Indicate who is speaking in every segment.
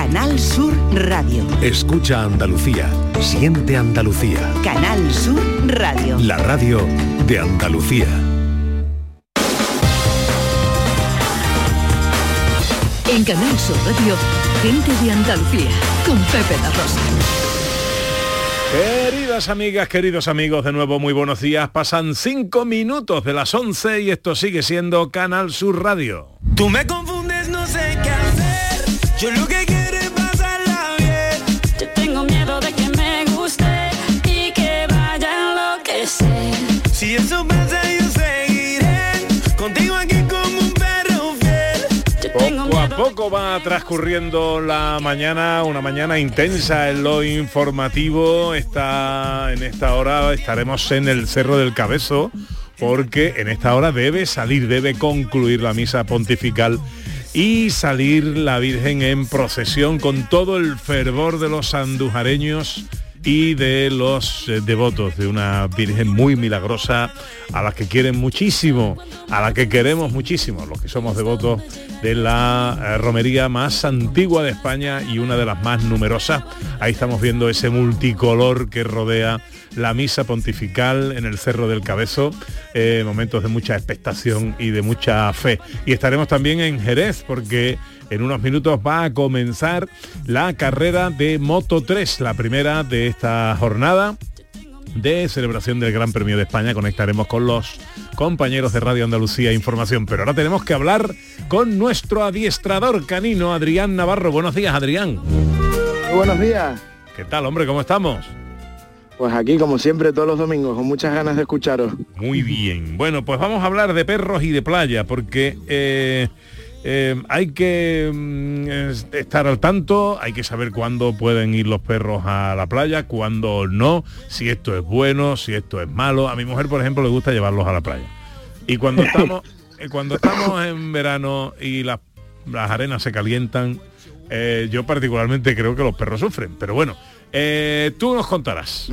Speaker 1: Canal Sur Radio.
Speaker 2: Escucha Andalucía, siente Andalucía.
Speaker 1: Canal Sur Radio.
Speaker 2: La radio de Andalucía.
Speaker 3: En Canal Sur Radio, gente de Andalucía, con Pepe La Rosa.
Speaker 4: Queridas amigas, queridos amigos, de nuevo muy buenos días. Pasan 5 minutos de las 11 y esto sigue siendo Canal Sur Radio.
Speaker 5: Tú me confundes, no sé qué hacer. Yo lo que quiero es pasarla bien.
Speaker 6: Yo tengo miedo de que me guste y que vaya a enloquecer.
Speaker 5: Si eso pasa, yo seguiré contigo aquí como un perro fiel.
Speaker 4: Poco a poco va transcurriendo la mañana, una mañana intensa en lo informativo. En esta hora estaremos en el Cerro del Cabezo, porque en esta hora debe concluir la misa pontifical y salir la Virgen en procesión con todo el fervor de los andujareños y de los devotos de una Virgen muy milagrosa, a la que quieren muchísimo, a la que queremos muchísimo, los que somos devotos de la romería más antigua de España y una de las más numerosas. Ahí estamos viendo ese multicolor que rodea la misa pontifical en el Cerro del Cabezo, momentos de mucha expectación y de mucha fe. Y estaremos también en Jerez, porque en unos minutos va a comenzar la carrera de Moto 3, la primera de esta jornada de celebración del Gran Premio de España. Conectaremos con los compañeros de Radio Andalucía Información, pero ahora tenemos que hablar con nuestro adiestrador canino, Adrián Navarro. Buenos días, Adrián.
Speaker 7: Muy buenos días.
Speaker 4: ¿Qué tal, hombre? ¿Cómo estamos?
Speaker 7: Pues aquí, como siempre, todos los domingos, con muchas ganas de escucharos.
Speaker 4: Muy bien. Bueno, pues vamos a hablar de perros y de playa, porque hay que estar al tanto, hay que saber cuándo pueden ir los perros a la playa, cuándo no, si esto es bueno, si esto es malo. A mi mujer, por ejemplo, le gusta llevarlos a la playa. Y cuando estamos en verano y las arenas se calientan, yo particularmente creo que los perros sufren. Pero bueno, tú nos contarás.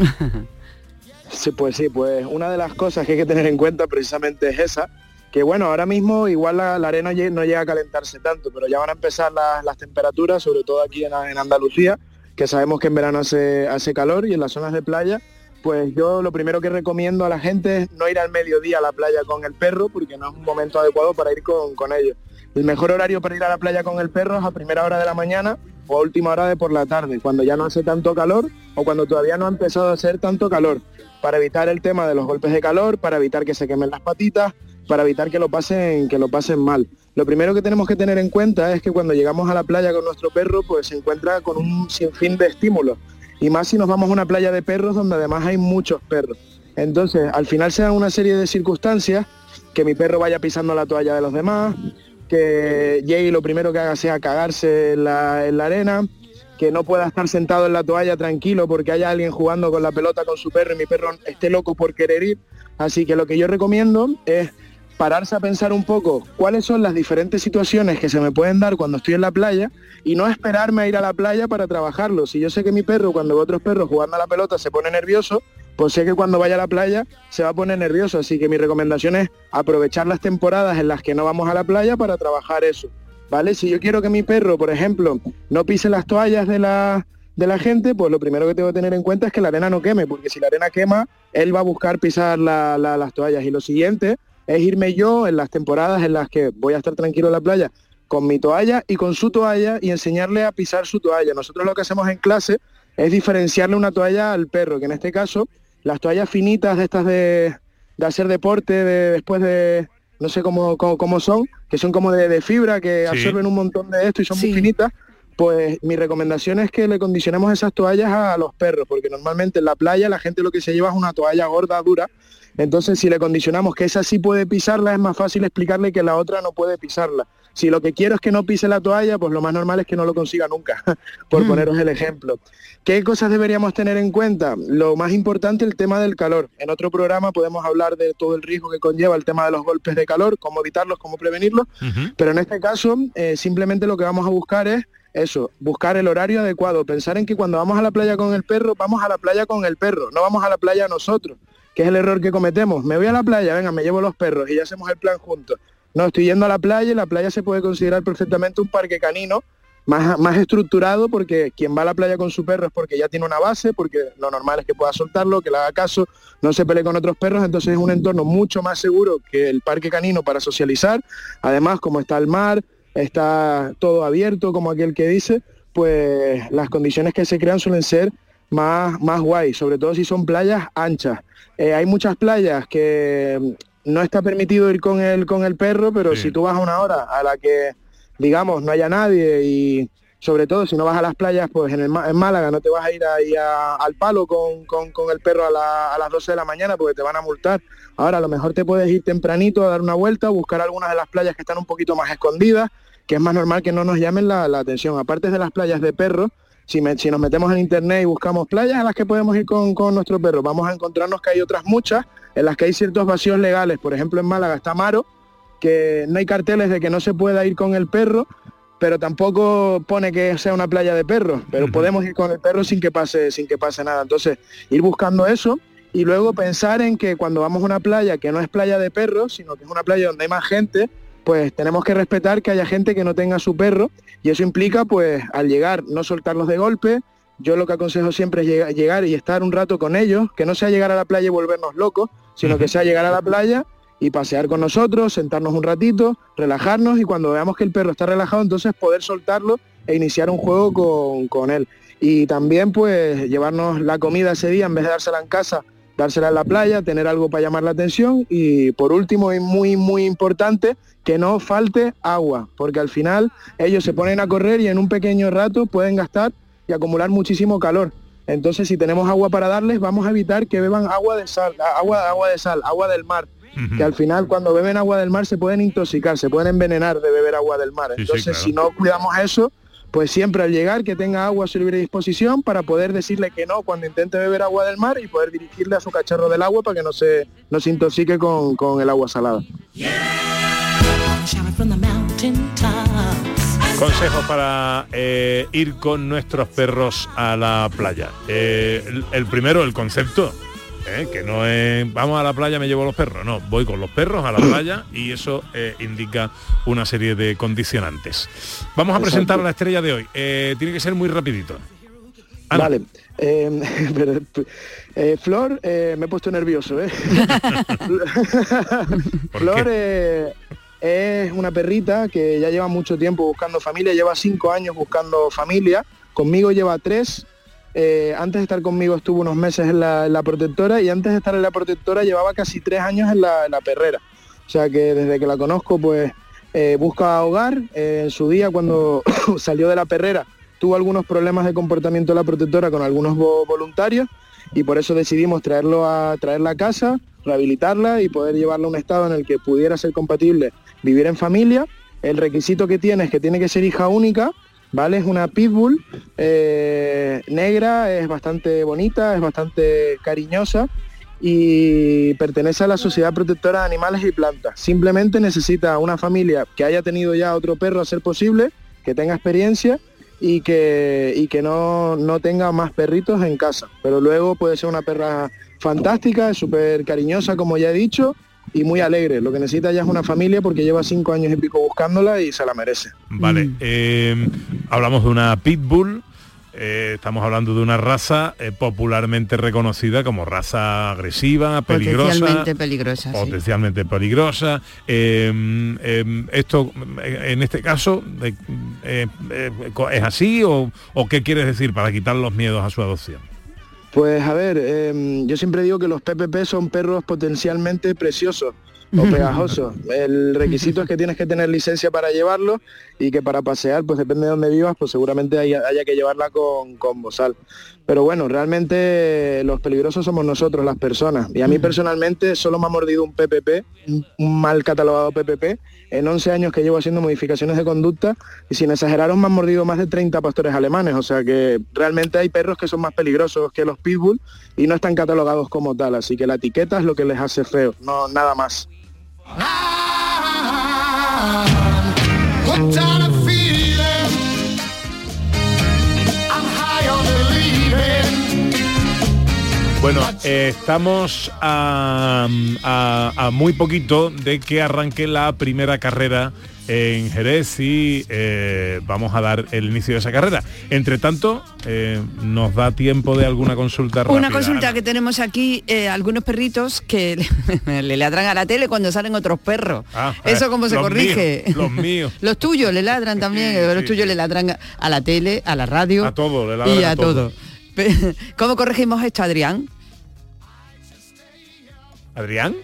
Speaker 7: Sí, pues una de las cosas que hay que tener en cuenta precisamente es esa, que bueno, ahora mismo igual la arena no llega a calentarse tanto, pero ya van a empezar las temperaturas, sobre todo aquí en Andalucía, que sabemos que en verano hace calor, y en las zonas de playa, pues yo lo primero que recomiendo a la gente es no ir al mediodía a la playa con el perro, porque no es un momento adecuado para ir con ellos. El mejor horario para ir a la playa con el perro es a primera hora de la mañana o a última hora de por la tarde, cuando ya no hace tanto calor o cuando todavía no ha empezado a hacer tanto calor, para evitar el tema de los golpes de calor, para evitar que se quemen las patitas, para evitar que lo pasen mal. Lo primero que tenemos que tener en cuenta es que cuando llegamos a la playa con nuestro perro, pues se encuentra con un sinfín de estímulos, y más si nos vamos a una playa de perros donde además hay muchos perros. Entonces, al final se dan una serie de circunstancias, que mi perro vaya pisando la toalla de los demás, que llegue y lo primero que haga sea cagarse en la arena, que no pueda estar sentado en la toalla tranquilo porque haya alguien jugando con la pelota con su perro y mi perro esté loco por querer ir. Así que lo que yo recomiendo es pararse a pensar un poco cuáles son las diferentes situaciones que se me pueden dar cuando estoy en la playa, y no esperarme a ir a la playa para trabajarlo. Si yo sé que mi perro, cuando ve otros perros jugando a la pelota, se pone nervioso, pues sé que cuando vaya a la playa se va a poner nervioso. Así que mi recomendación es aprovechar las temporadas en las que no vamos a la playa para trabajar eso, ¿vale? Si yo quiero que mi perro, por ejemplo, no pise las toallas de la gente, pues lo primero que tengo que tener en cuenta es que la arena no queme, porque si la arena quema, él va a buscar pisar las toallas. Y lo siguiente es irme yo en las temporadas en las que voy a estar tranquilo en la playa con mi toalla y con su toalla, y enseñarle a pisar su toalla. Nosotros lo que hacemos en clase es diferenciarle una toalla al perro, que en este caso las toallas finitas de estas de hacer deporte, después de, no sé cómo son, que son como de fibra, que sí, absorben un montón de esto y son muy finitas. Pues mi recomendación es que le condicionemos esas toallas a los perros, porque normalmente en la playa la gente lo que se lleva es una toalla gorda, dura. Entonces, si le condicionamos que esa sí puede pisarla, es más fácil explicarle que la otra no puede pisarla. Si lo que quiero es que no pise la toalla, pues lo más normal es que no lo consiga nunca, por poneros el ejemplo. ¿Qué cosas deberíamos tener en cuenta? Lo más importante, el tema del calor. En otro programa podemos hablar de todo el riesgo que conlleva el tema de los golpes de calor, cómo evitarlos, cómo prevenirlos, pero en este caso simplemente lo que vamos a buscar es eso, buscar el horario adecuado, pensar en que cuando vamos a la playa con el perro, vamos a la playa con el perro, no vamos a la playa nosotros, que es el error que cometemos. Me voy a la playa, venga, me llevo los perros y ya hacemos el plan juntos. No, estoy yendo a la playa, y la playa se puede considerar perfectamente un parque canino, más estructurado, porque quien va a la playa con su perro es porque ya tiene una base, porque lo normal es que pueda soltarlo, que le haga caso, no se pelee con otros perros, entonces es un entorno mucho más seguro que el parque canino para socializar. Además, como está el mar, está todo abierto, como aquel que dice, pues las condiciones que se crean suelen ser más guay, sobre todo si son playas anchas. Hay muchas playas que no está permitido ir con el perro, pero si tú vas a una hora a la que, digamos, no haya nadie, y sobre todo si no vas a las playas, pues en Málaga no te vas a ir ahí al palo con el perro a las 12 de la mañana porque te van a multar. Ahora a lo mejor te puedes ir tempranito a dar una vuelta, buscar algunas de las playas que están un poquito más escondidas, que es más normal que no nos llamen la atención. Aparte de las playas de perros, si nos metemos en internet y buscamos playas a las que podemos ir con nuestro perro, vamos a encontrarnos que hay otras muchas en las que hay ciertos vacíos legales. Por ejemplo, en Málaga está Maro, que no hay carteles de que no se pueda ir con el perro, pero tampoco pone que sea una playa de perros, pero podemos ir con el perro sin que pase nada. Entonces, ir buscando eso y luego pensar en que cuando vamos a una playa que no es playa de perros, sino que es una playa donde hay más gente, pues tenemos que respetar que haya gente que no tenga su perro, y eso implica, pues, al llegar, no soltarlos de golpe. Yo lo que aconsejo siempre es llegar y estar un rato con ellos, que no sea llegar a la playa y volvernos locos, sino que sea llegar a la playa y pasear con nosotros, sentarnos un ratito, relajarnos, y cuando veamos que el perro está relajado, entonces poder soltarlo e iniciar un juego con él. Y también, pues, llevarnos la comida ese día, en vez de dársela en casa, dársela en la playa, tener algo para llamar la atención. Y por último, y muy muy importante, que no falte agua, porque al final ellos se ponen a correr y en un pequeño rato pueden gastar y acumular muchísimo calor. Entonces, si tenemos agua para darles, vamos a evitar que beban agua del mar, que al final cuando beben agua del mar se pueden intoxicar, se pueden envenenar de beber agua del mar. Entonces, claro, si no cuidamos eso, pues siempre al llegar que tenga agua a su libre disposición para poder decirle que no cuando intente beber agua del mar y poder dirigirle a su cacharro del agua para que no se intoxique con el agua salada.
Speaker 4: Consejos para ir con nuestros perros a la playa. El primero, el concepto, que no es vamos a la playa, me llevo los perros. No, voy con los perros a la playa, y eso indica una serie de condicionantes. Vamos a presentar a la estrella de hoy. Tiene que ser muy rapidito. Ana.
Speaker 7: Vale. Flor, me he puesto nervioso, Flor es una perrita que ya lleva mucho tiempo buscando familia, lleva 5 años buscando familia, conmigo lleva 3, antes de estar conmigo estuvo unos meses en la protectora, y antes de estar en la protectora llevaba casi 3 años en la perrera, o sea que desde que la conozco, pues busca hogar. En su día, cuando salió de la perrera, tuvo algunos problemas de comportamiento en la protectora con algunos voluntarios, y por eso decidimos traerla a casa, rehabilitarla y poder llevarla a un estado en el que pudiera ser compatible vivir en familia. El requisito que tiene es que tiene que ser hija única, ¿vale? Es una pitbull negra, es bastante bonita, es bastante cariñosa y pertenece a la Sociedad Protectora de Animales y Plantas. Simplemente necesita una familia que haya tenido ya otro perro a ser posible, que tenga experiencia y que no tenga más perritos en casa. Pero luego puede ser una perra fantástica, es súper cariñosa, como ya he dicho, y muy alegre. Lo que necesita ya es una familia, porque lleva 5 años y pico buscándola y se la merece.
Speaker 4: Vale, hablamos de una pitbull, estamos hablando de una raza popularmente reconocida como raza agresiva, peligrosa. Potencialmente peligrosa. Esto, en este caso, ¿es así o qué quieres decir para quitar los miedos a su adopción?
Speaker 7: Pues a ver, yo siempre digo que los PPP son perros potencialmente preciosos o pegajosos. El requisito es que tienes que tener licencia para llevarlo, y que para pasear, pues depende de dónde vivas, pues seguramente haya que llevarla con bozal. Pero bueno, realmente los peligrosos somos nosotros, las personas. Y a mí personalmente solo me ha mordido un PPP, un mal catalogado PPP, en 11 años que llevo haciendo modificaciones de conducta, y sin exageraros me han mordido más de 30 pastores alemanes. O sea que realmente hay perros que son más peligrosos que los pitbull y no están catalogados como tal. Así que la etiqueta es lo que les hace feo, no nada más.
Speaker 4: Bueno, estamos a muy poquito de que arranque la primera carrera en Jerez y vamos a dar el inicio de esa carrera. Entre tanto, nos da tiempo de alguna consulta rápida.
Speaker 8: Una consulta
Speaker 4: Ana.
Speaker 8: que tenemos aquí, algunos perritos que le ladran a la tele cuando salen otros perros. ¿Eso cómo se
Speaker 4: los
Speaker 8: corrige?
Speaker 4: míos, los míos.
Speaker 8: Los tuyos le ladran también,
Speaker 4: Sí,
Speaker 8: los
Speaker 4: sí,
Speaker 8: tuyos
Speaker 4: sí.
Speaker 8: le ladran a la tele, a la radio.
Speaker 4: A todo, le ladran
Speaker 8: y
Speaker 4: a todo.
Speaker 8: ¿Cómo corregimos esto, Adrián?
Speaker 4: ¿Adrián?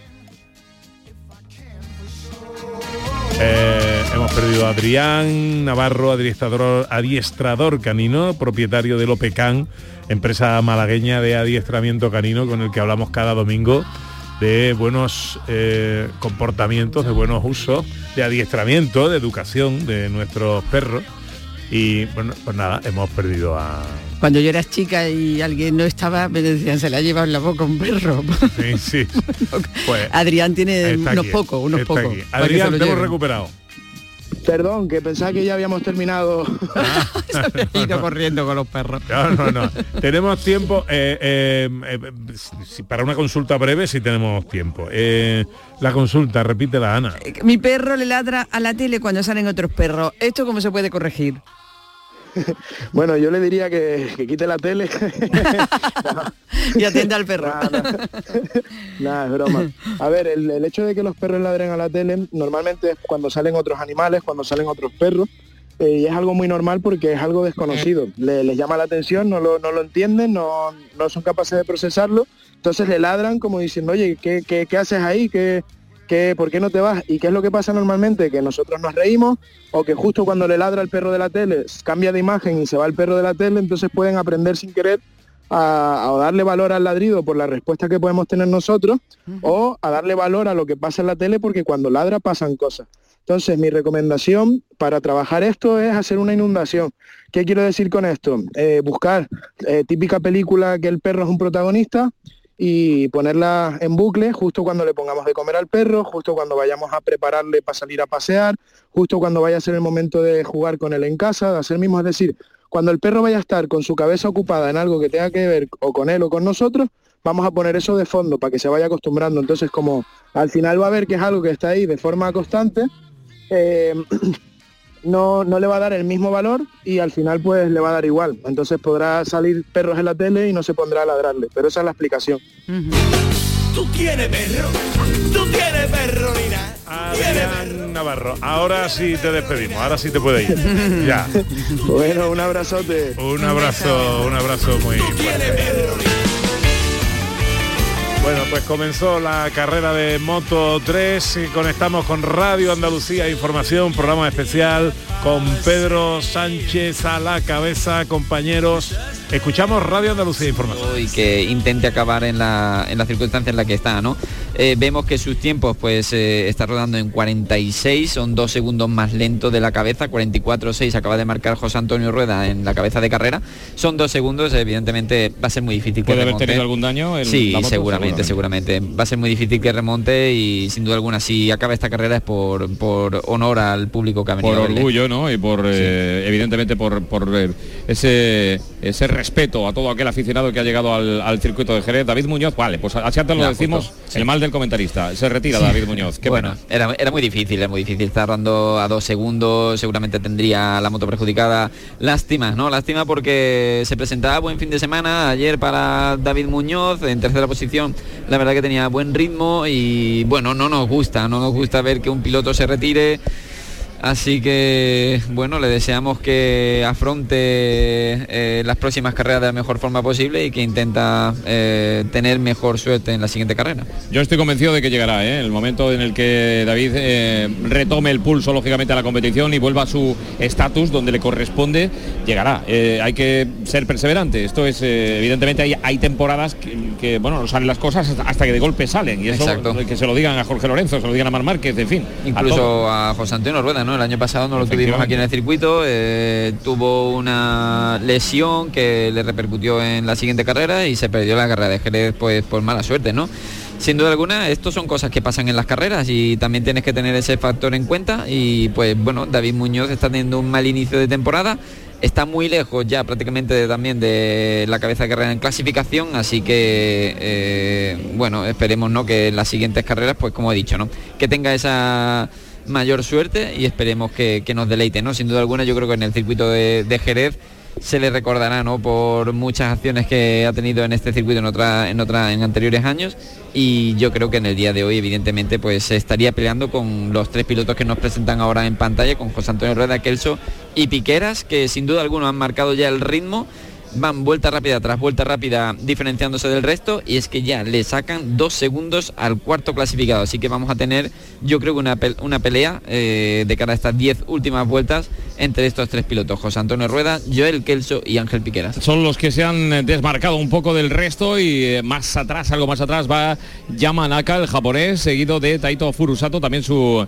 Speaker 4: Hemos perdido a Adrián Navarro, adiestrador canino, propietario del Opecan, empresa malagueña de adiestramiento canino con el que hablamos cada domingo de buenos comportamientos, de buenos usos, de adiestramiento, de educación de nuestros perros. Y bueno, pues nada, hemos perdido a...
Speaker 8: Cuando yo era chica y alguien no estaba, me decían, se le ha llevado en la boca un perro.
Speaker 4: Sí, sí. Pues,
Speaker 8: Adrián tiene
Speaker 4: está
Speaker 8: unos
Speaker 4: aquí,
Speaker 8: pocos.
Speaker 4: está
Speaker 8: Para
Speaker 4: aquí.
Speaker 8: que se
Speaker 4: Adrián,
Speaker 8: lo
Speaker 4: te hemos
Speaker 8: lleven.
Speaker 4: recuperado.
Speaker 7: Perdón, que pensaba que ya habíamos terminado.
Speaker 8: Se ha ido corriendo con los perros.
Speaker 4: No. Tenemos tiempo para una consulta breve, si tenemos tiempo. La consulta, repítela, Ana.
Speaker 8: Mi perro le ladra a la tele cuando salen otros perros. ¿Esto cómo se puede corregir?
Speaker 7: Bueno, yo le diría que quite la tele.
Speaker 8: Y atienda al perro.
Speaker 7: Nada, es broma. A ver, el hecho de que los perros ladren a la tele normalmente es cuando salen otros animales, cuando salen otros perros, y es algo muy normal porque es algo desconocido. Les llama la atención, no lo entienden, no son capaces de procesarlo, entonces le ladran como diciendo, oye, ¿qué haces ahí? ¿Por qué no te vas? ¿Y qué es lo que pasa normalmente? Que nosotros nos reímos, o que justo cuando le ladra el perro de la tele cambia de imagen y se va el perro de la tele, entonces pueden aprender sin querer a darle valor al ladrido por la respuesta que podemos tener nosotros, o a darle valor a lo que pasa en la tele porque cuando ladra pasan cosas. Entonces mi recomendación para trabajar esto es hacer una inundación. ¿Qué quiero decir con esto? Buscar típica película que el perro es un protagonista y ponerla en bucle justo cuando le pongamos de comer al perro, justo cuando vayamos a prepararle para salir a pasear, justo cuando vaya a ser el momento de jugar con él en casa, de hacer mismo, es decir, cuando el perro vaya a estar con su cabeza ocupada en algo que tenga que ver o con él o con nosotros, vamos a poner eso de fondo para que se vaya acostumbrando. Entonces, como al final va a ver que es algo que está ahí de forma constante, no le va a dar el mismo valor y al final pues le va a dar igual. Entonces podrá salir perros en la tele y no se pondrá a ladrarle, pero esa es la explicación.
Speaker 5: Tú tienes perro, mira.
Speaker 4: Adrián Navarro, ahora sí te despedimos, ahora sí te puedes ir. Ya.
Speaker 7: Bueno, un abrazote.
Speaker 4: Un abrazo muy fuerte. Bueno, pues comenzó la carrera de Moto 3 y conectamos con Radio Andalucía Información, programa especial con Pedro Sánchez a la cabeza, compañeros. Escuchamos Radio Andalucía Información.
Speaker 9: Y que intente acabar en la circunstancia en la que está, ¿no? Vemos que sus tiempos pues está rodando en 46, son 2 segundos más lento de la cabeza, 44.6 acaba de marcar José Antonio Rueda en la cabeza de carrera, son 2 segundos, evidentemente va a ser muy difícil que
Speaker 10: ¿Puede haber
Speaker 9: remonte.
Speaker 10: tenido algún daño?
Speaker 9: Sí,
Speaker 10: la moto?
Speaker 9: seguramente. Va a ser muy difícil que remonte y sin duda alguna si acaba esta carrera es por honor al público que ha venido.
Speaker 10: Por
Speaker 9: a verle.
Speaker 10: orgullo, ¿no? Y por evidentemente por ese respeto a todo aquel aficionado que ha llegado al circuito de Jerez. David Muñoz, vale, pues así antes lo decimos,
Speaker 9: justo, sí.
Speaker 10: El mal del comentarista. Se retira David Muñoz. Qué
Speaker 9: bueno, era muy difícil, está rodando a 2 segundos, seguramente tendría la moto perjudicada. Lástima porque se presentaba buen fin de semana ayer para David Muñoz, en tercera posición, la verdad que tenía buen ritmo y bueno, no nos gusta ver que un piloto se retire. Así que, bueno, le deseamos que afronte las próximas carreras de la mejor forma posible y que intenta tener mejor suerte en la siguiente carrera.
Speaker 10: Yo estoy convencido de que llegará, el momento en el que David retome el pulso, lógicamente, a la competición y vuelva a su estatus donde le corresponde, llegará. Hay que ser perseverante. Esto es, evidentemente, hay temporadas que, bueno, no salen las cosas hasta que de golpe salen. Y eso,
Speaker 9: exacto,
Speaker 10: que se lo digan a Jorge Lorenzo, se lo digan a Marc Márquez, en fin.
Speaker 9: Incluso a José Antonio Rueda, ¿no? El año pasado no lo tuvimos aquí en el circuito, tuvo una lesión que le repercutió en la siguiente carrera y se perdió la carrera de Jerez pues por mala suerte, ¿no? Sin duda alguna, esto son cosas que pasan en las carreras y también tienes que tener ese factor en cuenta y pues bueno, David Muñoz está teniendo un mal inicio de temporada, está muy lejos ya prácticamente también de la cabeza de carrera en clasificación, así que bueno, esperemos, ¿no?, que en las siguientes carreras, pues como he dicho, ¿no?, que tenga esa mayor suerte y esperemos que nos deleite, ¿no? Sin duda alguna, yo creo que en el circuito de Jerez se le recordará, ¿no?, por muchas acciones que ha tenido en este circuito en anteriores años, y yo creo que en el día de hoy evidentemente pues se estaría peleando con los 3 pilotos que nos presentan ahora en pantalla, con José Antonio Rueda, Kelso y Piqueras, que sin duda alguna han marcado ya el ritmo, van vuelta rápida tras vuelta rápida diferenciándose del resto, y es que ya le sacan 2 segundos al cuarto clasificado, así que vamos a tener, yo creo que una pelea de cara a estas 10 últimas vueltas entre estos 3 pilotos, José Antonio Rueda, Joel Kelso y Ángel Piqueras.
Speaker 10: Son los que se han desmarcado un poco del resto, y más atrás, algo más atrás, va Yamanaka, el japonés, seguido de Taito Furusato, también su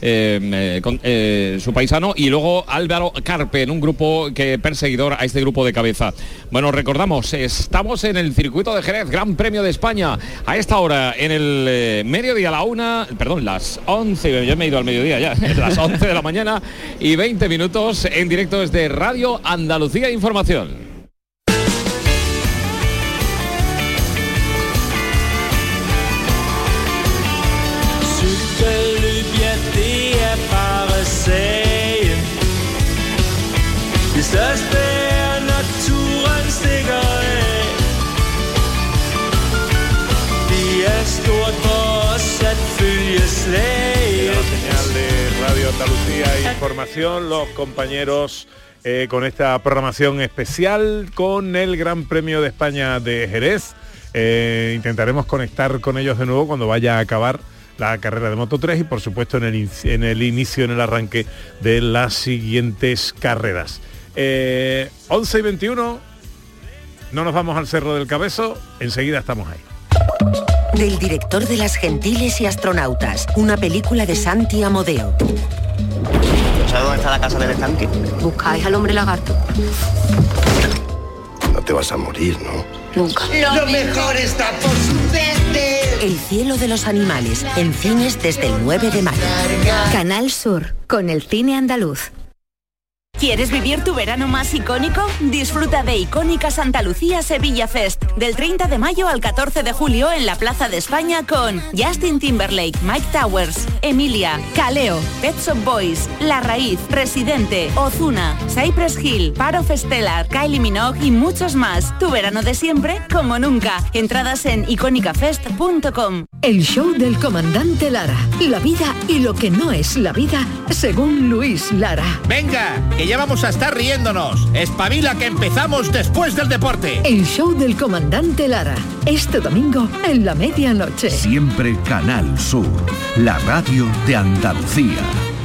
Speaker 10: paisano, y luego Álvaro Carpe, en un grupo perseguidor a este grupo de cabeza. Bueno, recordamos, estamos en el circuito de Jerez, Gran Premio de España, a esta hora, en el mediodía, las 11, yo me he ido al mediodía ya, las 11 de la mañana y 20 minutos, en directo desde Radio Andalucía Información.
Speaker 4: Señal de Radio Andalucía Información, los compañeros con esta programación especial con el Gran Premio de España de Jerez. Intentaremos conectar con ellos de nuevo cuando vaya a acabar la carrera de Moto 3 y por supuesto en el arranque de las siguientes carreras. 11 y 21, no nos vamos al Cerro del Cabezo, enseguida estamos ahí.
Speaker 1: Del director de Las Gentiles y Astronautas, una película de Santi Amodeo.
Speaker 11: ¿Sabes dónde está la casa del estanque?
Speaker 12: Buscáis al hombre lagarto.
Speaker 13: No te vas a morir, ¿no?
Speaker 12: Nunca.
Speaker 1: Lo mejor está por suceder. El cielo de los animales, en cines desde el 9 de mayo.
Speaker 14: Canal Sur, con el cine andaluz.
Speaker 15: ¿Quieres vivir tu verano más icónico? Disfruta de Icónica Santa Lucía Sevilla Fest, del 30 de mayo al 14 de julio en la Plaza de España con Justin Timberlake, Mike Towers, Emilia, Kaleo, Pet Shop Boys, La Raíz, Residente, Ozuna, Cypress Hill, Part of Stellar, Kylie Minogue y muchos más. Tu verano de siempre como nunca. Entradas en icónicafest.com.
Speaker 3: El show del comandante Lara. La vida y lo que no es la vida, según Luis Lara.
Speaker 16: Venga, que ya vamos a estar riéndonos. Espabila, que empezamos después del deporte.
Speaker 3: El show del comandante Lara. Este domingo en la medianoche.
Speaker 2: Siempre Canal Sur, la radio de Andalucía.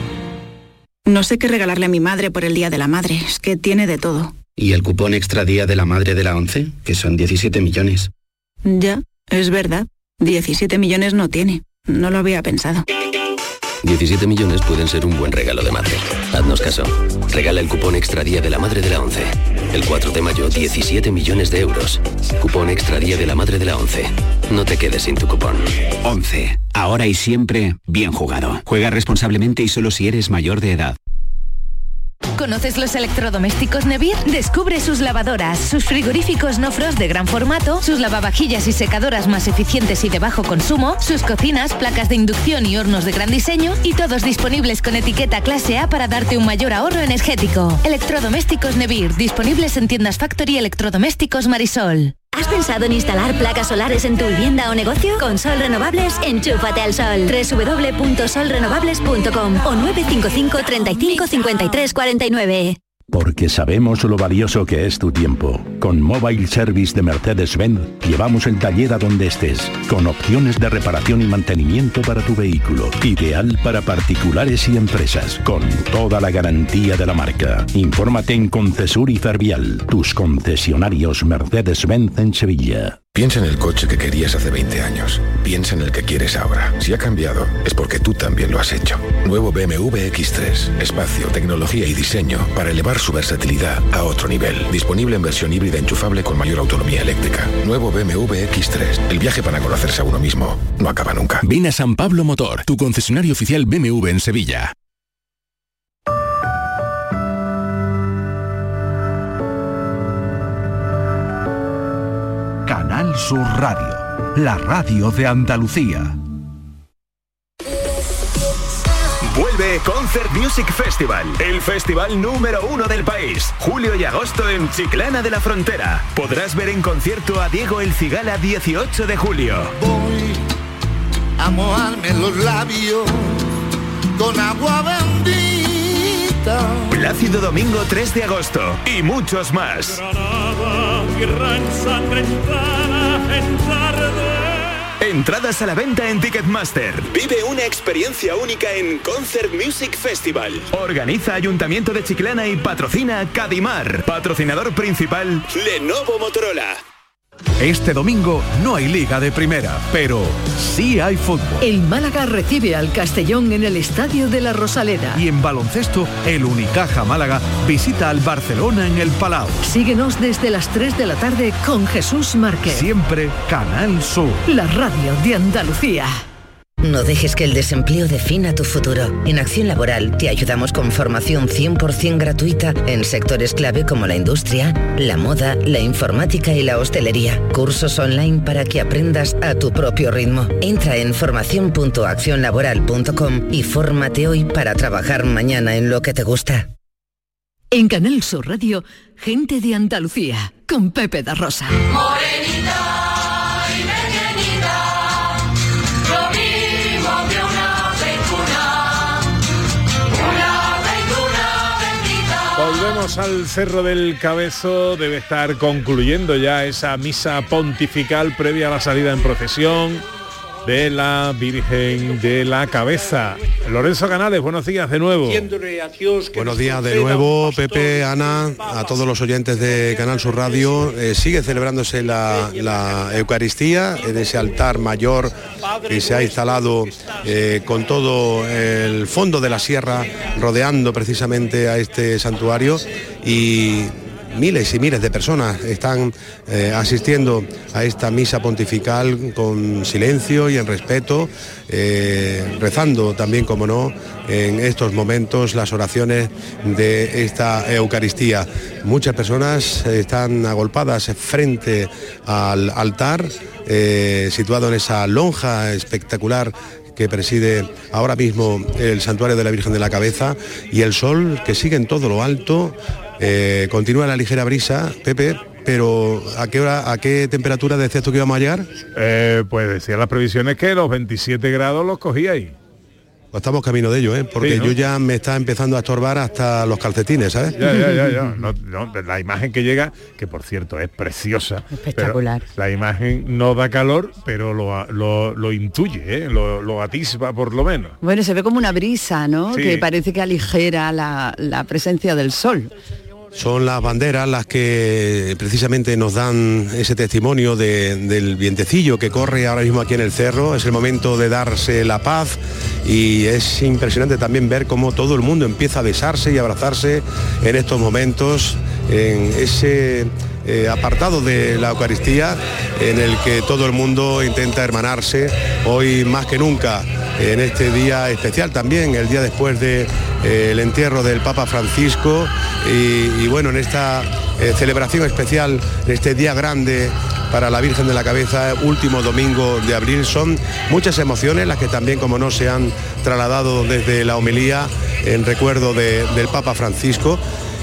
Speaker 17: No sé qué regalarle a mi madre por el Día de la Madre. Es que tiene de todo.
Speaker 18: ¿Y el cupón extra Día de la Madre de la ONCE? Que son 17 millones.
Speaker 17: Ya, es verdad. 17 millones no tiene. No lo había pensado.
Speaker 18: 17 millones pueden ser un buen regalo de madre. Haznos caso. Regala el cupón extra Día de la Madre de la ONCE. El 4 de mayo, 17 millones de euros. Cupón extra Día de la Madre de la ONCE. No te quedes sin tu cupón.
Speaker 19: ONCE. Ahora y siempre, bien jugado. Juega responsablemente y solo si eres mayor de edad.
Speaker 14: ¿Conoces los electrodomésticos Nevir? Descubre sus lavadoras, sus frigoríficos no frost de gran formato, sus lavavajillas y secadoras más eficientes y de bajo consumo, sus cocinas, placas de inducción y hornos de gran diseño, y todos disponibles con etiqueta clase A para darte un mayor ahorro energético. Electrodomésticos Nevir, disponibles en tiendas Factory Electrodomésticos Marisol.
Speaker 20: ¿Has pensado en instalar placas solares en tu vivienda o negocio? Con Sol Renovables, enchúfate al sol. www.solrenovables.com o 955 35 53 49.
Speaker 2: Porque sabemos lo valioso que es tu tiempo. Con Mobile Service de Mercedes-Benz llevamos el taller a donde estés, con opciones de reparación y mantenimiento para tu vehículo. Ideal para particulares y empresas, con toda la garantía de la marca. Infórmate en Concesur y Fervial, tus concesionarios Mercedes-Benz en Sevilla.
Speaker 13: Piensa en el coche que querías hace 20 años. Piensa en el que quieres ahora. Si ha cambiado, es porque tú también lo has hecho. Nuevo BMW X3. Espacio, tecnología y diseño para elevar su versatilidad a otro nivel. Disponible en versión híbrida enchufable con mayor autonomía eléctrica. Nuevo BMW X3. El viaje para conocerse a uno mismo no acaba nunca.
Speaker 21: Ven a San Pablo Motor, tu concesionario oficial BMW en Sevilla.
Speaker 2: Canal Sur Radio, la radio de Andalucía.
Speaker 6: Vuelve Concert Music Festival, el festival número 1 del país. Julio y agosto en Chiclana de la Frontera. Podrás ver en concierto a Diego El Cigala 18 de julio.
Speaker 5: Voy a mojarme los labios con agua bendita.
Speaker 6: Plácido Domingo 3 de agosto y muchos más.
Speaker 5: Granada, tierra ensangrentada en tarde.
Speaker 6: Entradas a la venta en Ticketmaster. Vive una experiencia única en Concert Music Festival. Organiza Ayuntamiento de Chiclana y patrocina Cadimar. Patrocinador principal, Lenovo Motorola.
Speaker 22: Este domingo no hay Liga de Primera, pero sí hay fútbol.
Speaker 3: El Málaga recibe al Castellón en el Estadio de la Rosaleda.
Speaker 22: Y en baloncesto, el Unicaja Málaga visita al Barcelona en el Palau.
Speaker 3: Síguenos desde las 3 de la tarde con Jesús Márquez.
Speaker 22: Siempre Canal Sur.
Speaker 3: La radio de Andalucía.
Speaker 1: No dejes que el desempleo defina tu futuro. En Acción Laboral te ayudamos con formación 100% gratuita en sectores clave como la industria, la moda, la informática y la hostelería. Cursos online para que aprendas a tu propio ritmo. Entra en formacion.accionlaboral.com y fórmate hoy para trabajar mañana en lo que te gusta.
Speaker 3: En Canal Sur Radio, Gente de Andalucía, con Pepe da Rosa.
Speaker 4: Volvemos al Cerro del Cabezo. Debe estar concluyendo ya esa misa pontifical previa a la salida en procesión de la Virgen de la Cabeza. Lorenzo Canales, buenos días de nuevo.
Speaker 23: Buenos días de nuevo, Pepe, Ana, a todos los oyentes de Canal Sur Radio. Sigue celebrándose la Eucaristía en ese altar mayor que se ha instalado con todo el fondo de la sierra, rodeando precisamente a este santuario, y miles y miles de personas están asistiendo a esta misa pontifical con silencio y en respeto, rezando también, como no, en estos momentos las oraciones de esta Eucaristía. Muchas personas están agolpadas frente al altar, situado en esa lonja espectacular que preside ahora mismo el Santuario de la Virgen de la Cabeza, y el sol que sigue en todo lo alto. Continúa la ligera brisa, Pepe, pero ¿a qué temperatura decías tú que íbamos a llegar?
Speaker 4: Pues decía las previsiones que los 27 grados los cogíais.
Speaker 23: Pues estamos camino de ello, porque sí, ¿no? Yo ya me está empezando a estorbar hasta los calcetines, ¿sabes?
Speaker 4: Ya. No, la imagen que llega, que por cierto es preciosa.
Speaker 8: Espectacular.
Speaker 4: La imagen no da calor, pero lo intuye, lo atisba por lo menos.
Speaker 8: Bueno, se ve como una brisa, ¿no?
Speaker 4: Sí.
Speaker 8: Que parece que aligera la presencia del sol.
Speaker 23: Son las banderas las que precisamente nos dan ese testimonio del vientecillo que corre ahora mismo aquí en el cerro. Es el momento de darse la paz, y es impresionante también ver cómo todo el mundo empieza a besarse y abrazarse en estos momentos, en ese apartado de la Eucaristía en el que todo el mundo intenta hermanarse hoy más que nunca, en este día especial también, el día después de el entierro del Papa Francisco, y bueno, en esta celebración especial, en este día grande para la Virgen de la Cabeza, último domingo de abril. Son muchas emociones las que también, como no, se han trasladado desde la homilía en recuerdo del Papa Francisco.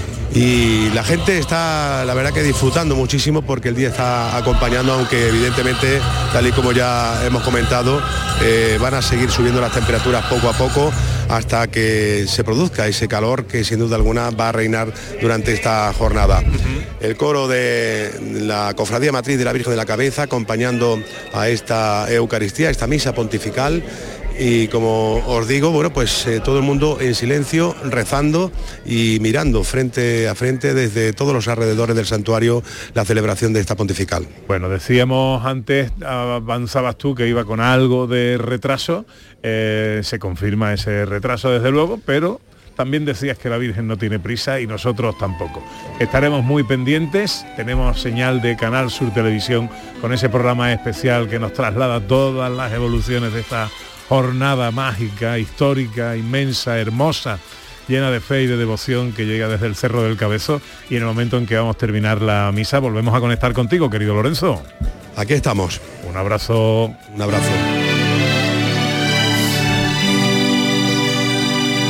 Speaker 23: Y la gente está, la verdad, que disfrutando muchísimo, porque el día está acompañando, aunque evidentemente, tal y como ya hemos comentado, van a seguir subiendo las temperaturas poco a poco hasta que se produzca ese calor que sin duda alguna va a reinar durante esta jornada. El coro de la Cofradía Matriz de la Virgen de la Cabeza acompañando a esta Eucaristía, esta misa pontifical. Y como os digo, bueno, pues todo el mundo en silencio, rezando y mirando frente a frente desde todos los alrededores del santuario la celebración de esta pontifical.
Speaker 4: Bueno, decíamos antes, avanzabas tú que iba con algo de retraso, se confirma ese retraso desde luego, pero también decías que la Virgen no tiene prisa y nosotros tampoco. Estaremos muy pendientes, tenemos señal de Canal Sur Televisión con ese programa especial que nos traslada todas las evoluciones de esta jornada mágica, histórica, inmensa, hermosa, llena de fe y de devoción, que llega desde el Cerro del Cabezo, y en el momento en que vamos a terminar la misa volvemos a conectar contigo, querido Lorenzo.
Speaker 23: Aquí estamos.
Speaker 4: Un abrazo.
Speaker 23: Un abrazo.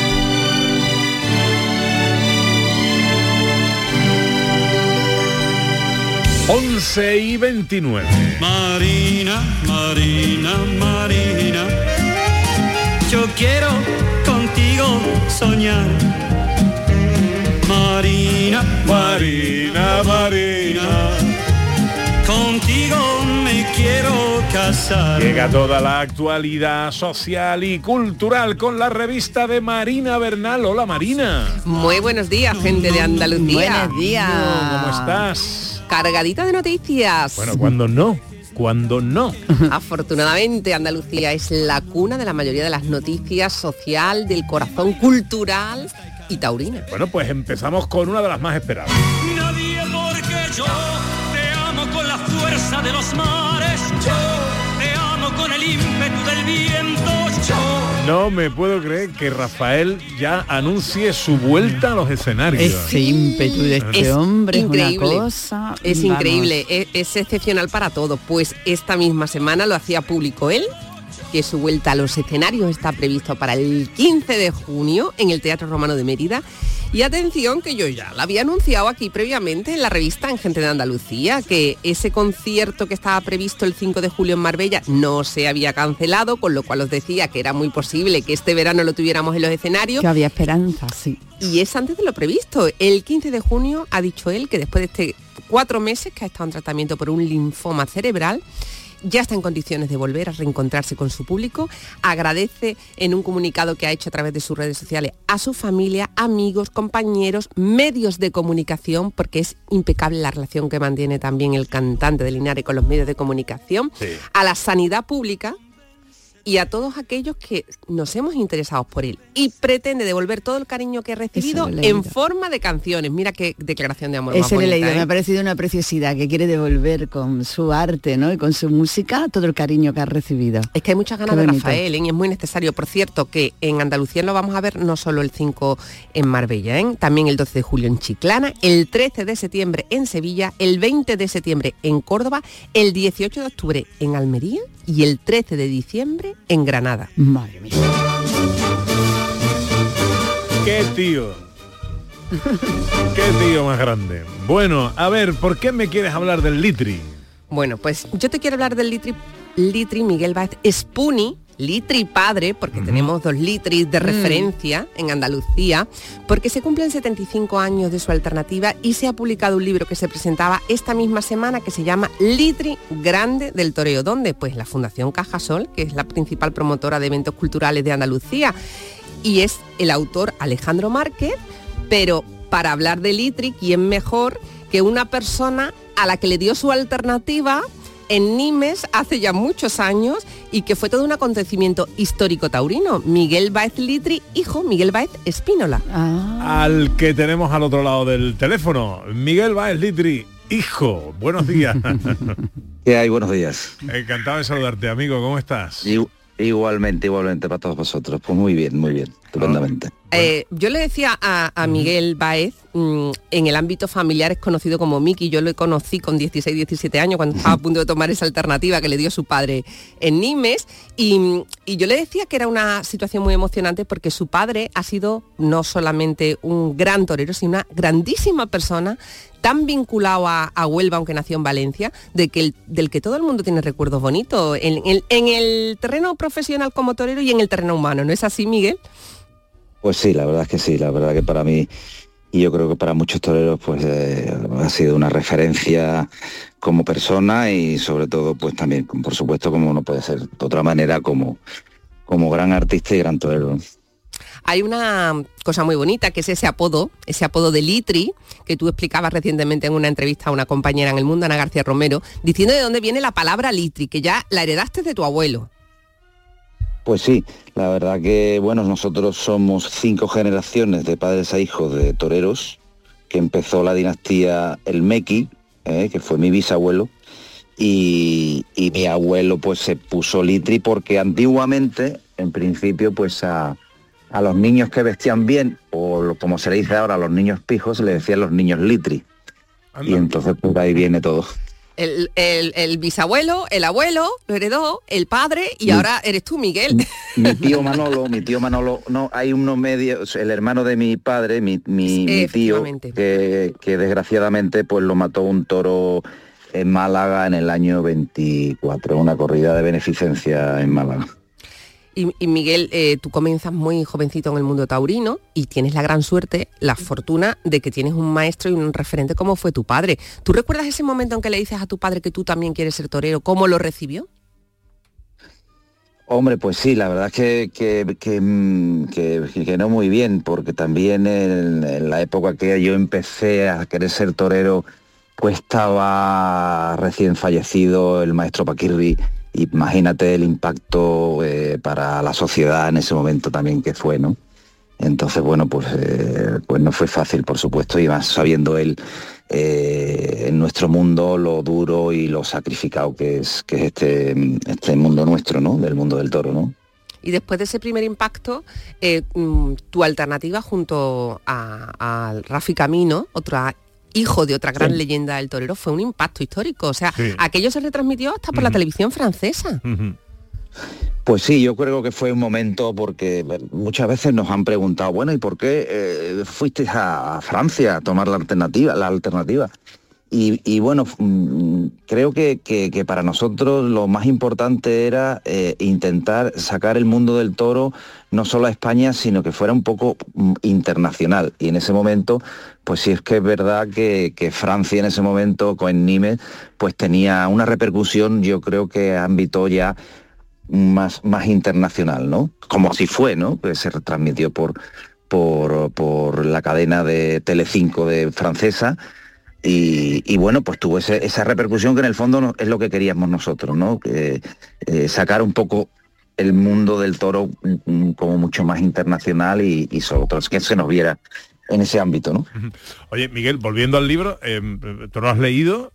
Speaker 4: 11:29.
Speaker 5: Marina, Marina, Marina, yo quiero contigo soñar. Marina, Marina, Marina, contigo me quiero casar.
Speaker 4: Llega toda la actualidad social y cultural con la revista de Marina Bernal. Hola, Marina.
Speaker 7: Muy buenos días, gente de Andalucía.
Speaker 8: Buenos días.
Speaker 4: ¿Cómo estás?
Speaker 7: Cargadita de noticias.
Speaker 4: Bueno, ¿cuándo no? ¿Cuándo no?
Speaker 7: Afortunadamente, Andalucía es la cuna de la mayoría de las noticias social, del corazón cultural y taurina.
Speaker 4: Bueno, pues empezamos con una de las más esperadas.
Speaker 5: Nadie, porque yo te amo con la fuerza de los mares, yo te amo con el ímpetu del viento, yo.
Speaker 4: No me puedo creer que Rafael ya anuncie su vuelta a los escenarios.
Speaker 8: Ese ímpetu de este hombre
Speaker 7: increíble.
Speaker 8: Es una cosa...
Speaker 7: Es increíble, es excepcional para todo. Pues esta misma semana lo hacía público él, que su vuelta a los escenarios está previsto para el 15 de junio en el Teatro Romano de Mérida. Y atención, que yo ya lo había anunciado aquí previamente en la revista En Gente de Andalucía, que ese concierto que estaba previsto el 5 de julio en Marbella no se había cancelado, con lo cual os decía que era muy posible que este verano lo tuviéramos en los escenarios.
Speaker 8: Que había esperanza, sí.
Speaker 7: Y es antes de lo previsto. El 15 de junio ha dicho él que después de 4 meses que ha estado en tratamiento por un linfoma cerebral, ya está en condiciones de volver a reencontrarse con su público. Agradece en un comunicado que ha hecho a través de sus redes sociales a su familia, amigos, compañeros, medios de comunicación, porque es impecable la relación que mantiene también el cantante de Linares con los medios de comunicación, sí, a la sanidad pública y a todos aquellos que nos hemos interesado por él. Y pretende devolver todo el cariño que ha recibido en forma de canciones. Mira qué declaración de amor más bonita,
Speaker 8: lo he leído, me ha parecido una preciosidad, que quiere devolver con su arte, ¿no? Y con su música todo el cariño que ha recibido.
Speaker 7: Es que hay muchas ganas de Rafael, ¿eh? Y es muy necesario. Por cierto, que en Andalucía lo vamos a ver no solo el 5 en Marbella, ¿eh? También el 12 de julio en Chiclana, el 13 de septiembre en Sevilla, el 20 de septiembre en Córdoba, el 18 de octubre en Almería y el 13 de diciembre en Granada.
Speaker 8: Madre mía.
Speaker 4: ¡Qué tío! ¡Qué tío más grande! Bueno, a ver, ¿por qué me quieres hablar del Litri?
Speaker 7: Bueno, pues yo te quiero hablar del Litri Miguel Báez Spuni, Litri padre, porque tenemos 2 Litris de referencia en Andalucía, porque se cumplen 75 años de su alternativa y se ha publicado un libro que se presentaba esta misma semana que se llama Litri Grande del Toreo. ¿Dónde? Pues la Fundación Cajasol, que es la principal promotora de eventos culturales de Andalucía, y es el autor Alejandro Márquez. Pero para hablar de Litri, ¿quién mejor que una persona a la que le dio su alternativa en Nimes hace ya muchos años y que fue todo un acontecimiento histórico taurino? Miguel Báez Litri, hijo, Miguel Báez Espínola.
Speaker 4: Al que tenemos al otro lado del teléfono. Miguel Báez Litri, hijo, buenos días.
Speaker 9: ¿Qué hay? Buenos días.
Speaker 4: Encantado de saludarte, amigo, ¿cómo estás?
Speaker 9: Igualmente para todos vosotros. Pues muy bien, estupendamente.
Speaker 7: Yo le decía a Miguel Báez, en el ámbito familiar es conocido como Miki. Yo lo conocí con 16, 17 años cuando estaba a punto de tomar esa alternativa que le dio su padre en Nimes, y yo le decía que era una situación muy emocionante porque su padre ha sido no solamente un gran torero, sino una grandísima persona, tan vinculado a Huelva, aunque nació en Valencia, del que todo el mundo tiene recuerdos bonitos en el terreno profesional como torero y en el terreno humano. ¿No es así, Miguel?
Speaker 9: Pues sí, la verdad es que sí. La verdad que para mí, y yo creo que para muchos toreros, pues ha sido una referencia como persona y sobre todo, pues también, por supuesto, como no puede ser de otra manera, como gran artista y gran torero.
Speaker 7: Hay una cosa muy bonita, que es ese apodo de Litri, que tú explicabas recientemente en una entrevista a una compañera en El Mundo, Ana García Romero, diciendo de dónde viene la palabra Litri, que ya la heredaste de tu abuelo.
Speaker 9: Pues sí, la verdad que, bueno, nosotros somos 5 generaciones de padres a hijos de toreros, que empezó la dinastía El Mequi, que fue mi bisabuelo, y mi abuelo pues se puso Litri porque antiguamente, en principio, pues a los niños que vestían bien, o como se le dice ahora a los niños pijos, se le decían los niños Litri. Anda. Y entonces pues ahí viene todo.
Speaker 7: El bisabuelo, el abuelo, lo heredó, el padre, y ahora eres tú, Miguel.
Speaker 9: Mi tío Manolo, no, hay unos medios, el hermano de mi padre, mi tío, que desgraciadamente pues lo mató un toro en Málaga en el año 24, una corrida de beneficencia en Málaga.
Speaker 7: Y Miguel, tú comienzas muy jovencito en el mundo taurino y tienes la gran suerte, la fortuna de que tienes un maestro y un referente como fue tu padre. ¿Tú recuerdas ese momento en que le dices a tu padre que tú también quieres ser torero? ¿Cómo lo recibió?
Speaker 9: Hombre, pues sí, la verdad es que no muy bien, porque también en la época que yo empecé a querer ser torero, pues estaba recién fallecido el maestro Paquirri. Imagínate el impacto para la sociedad en ese momento también que fue, ¿no? Entonces, bueno, pues no fue fácil, por supuesto, y más sabiendo él en nuestro mundo lo duro y lo sacrificado que es este mundo nuestro, ¿no? Del mundo del toro, ¿no?
Speaker 7: Y después de ese primer impacto, tu alternativa junto a Rafi Camino, hijo de otra gran leyenda del torero, fue un impacto histórico. O sea, aquello se retransmitió hasta por la televisión francesa.
Speaker 9: Pues sí, yo creo que fue un momento, porque muchas veces nos han preguntado, bueno, ¿y por qué fuiste a Francia a tomar la alternativa? Y bueno, creo que para nosotros lo más importante era intentar sacar el mundo del toro no solo a España, sino que fuera un poco internacional. Y en ese momento, pues sí es que es verdad que Francia en ese momento con Nimes pues tenía una repercusión, yo creo que a ámbito ya más internacional, ¿no? Como así fue, ¿no? Que se retransmitió por la cadena de Telecinco de francesa. Y bueno, pues tuvo esa repercusión que en el fondo es lo que queríamos nosotros, ¿no? Sacar un poco el mundo del toro como mucho más internacional y sobre todo que se nos viera en ese ámbito, ¿no?
Speaker 4: Oye, Miguel, volviendo al libro, ¿tú lo has leído?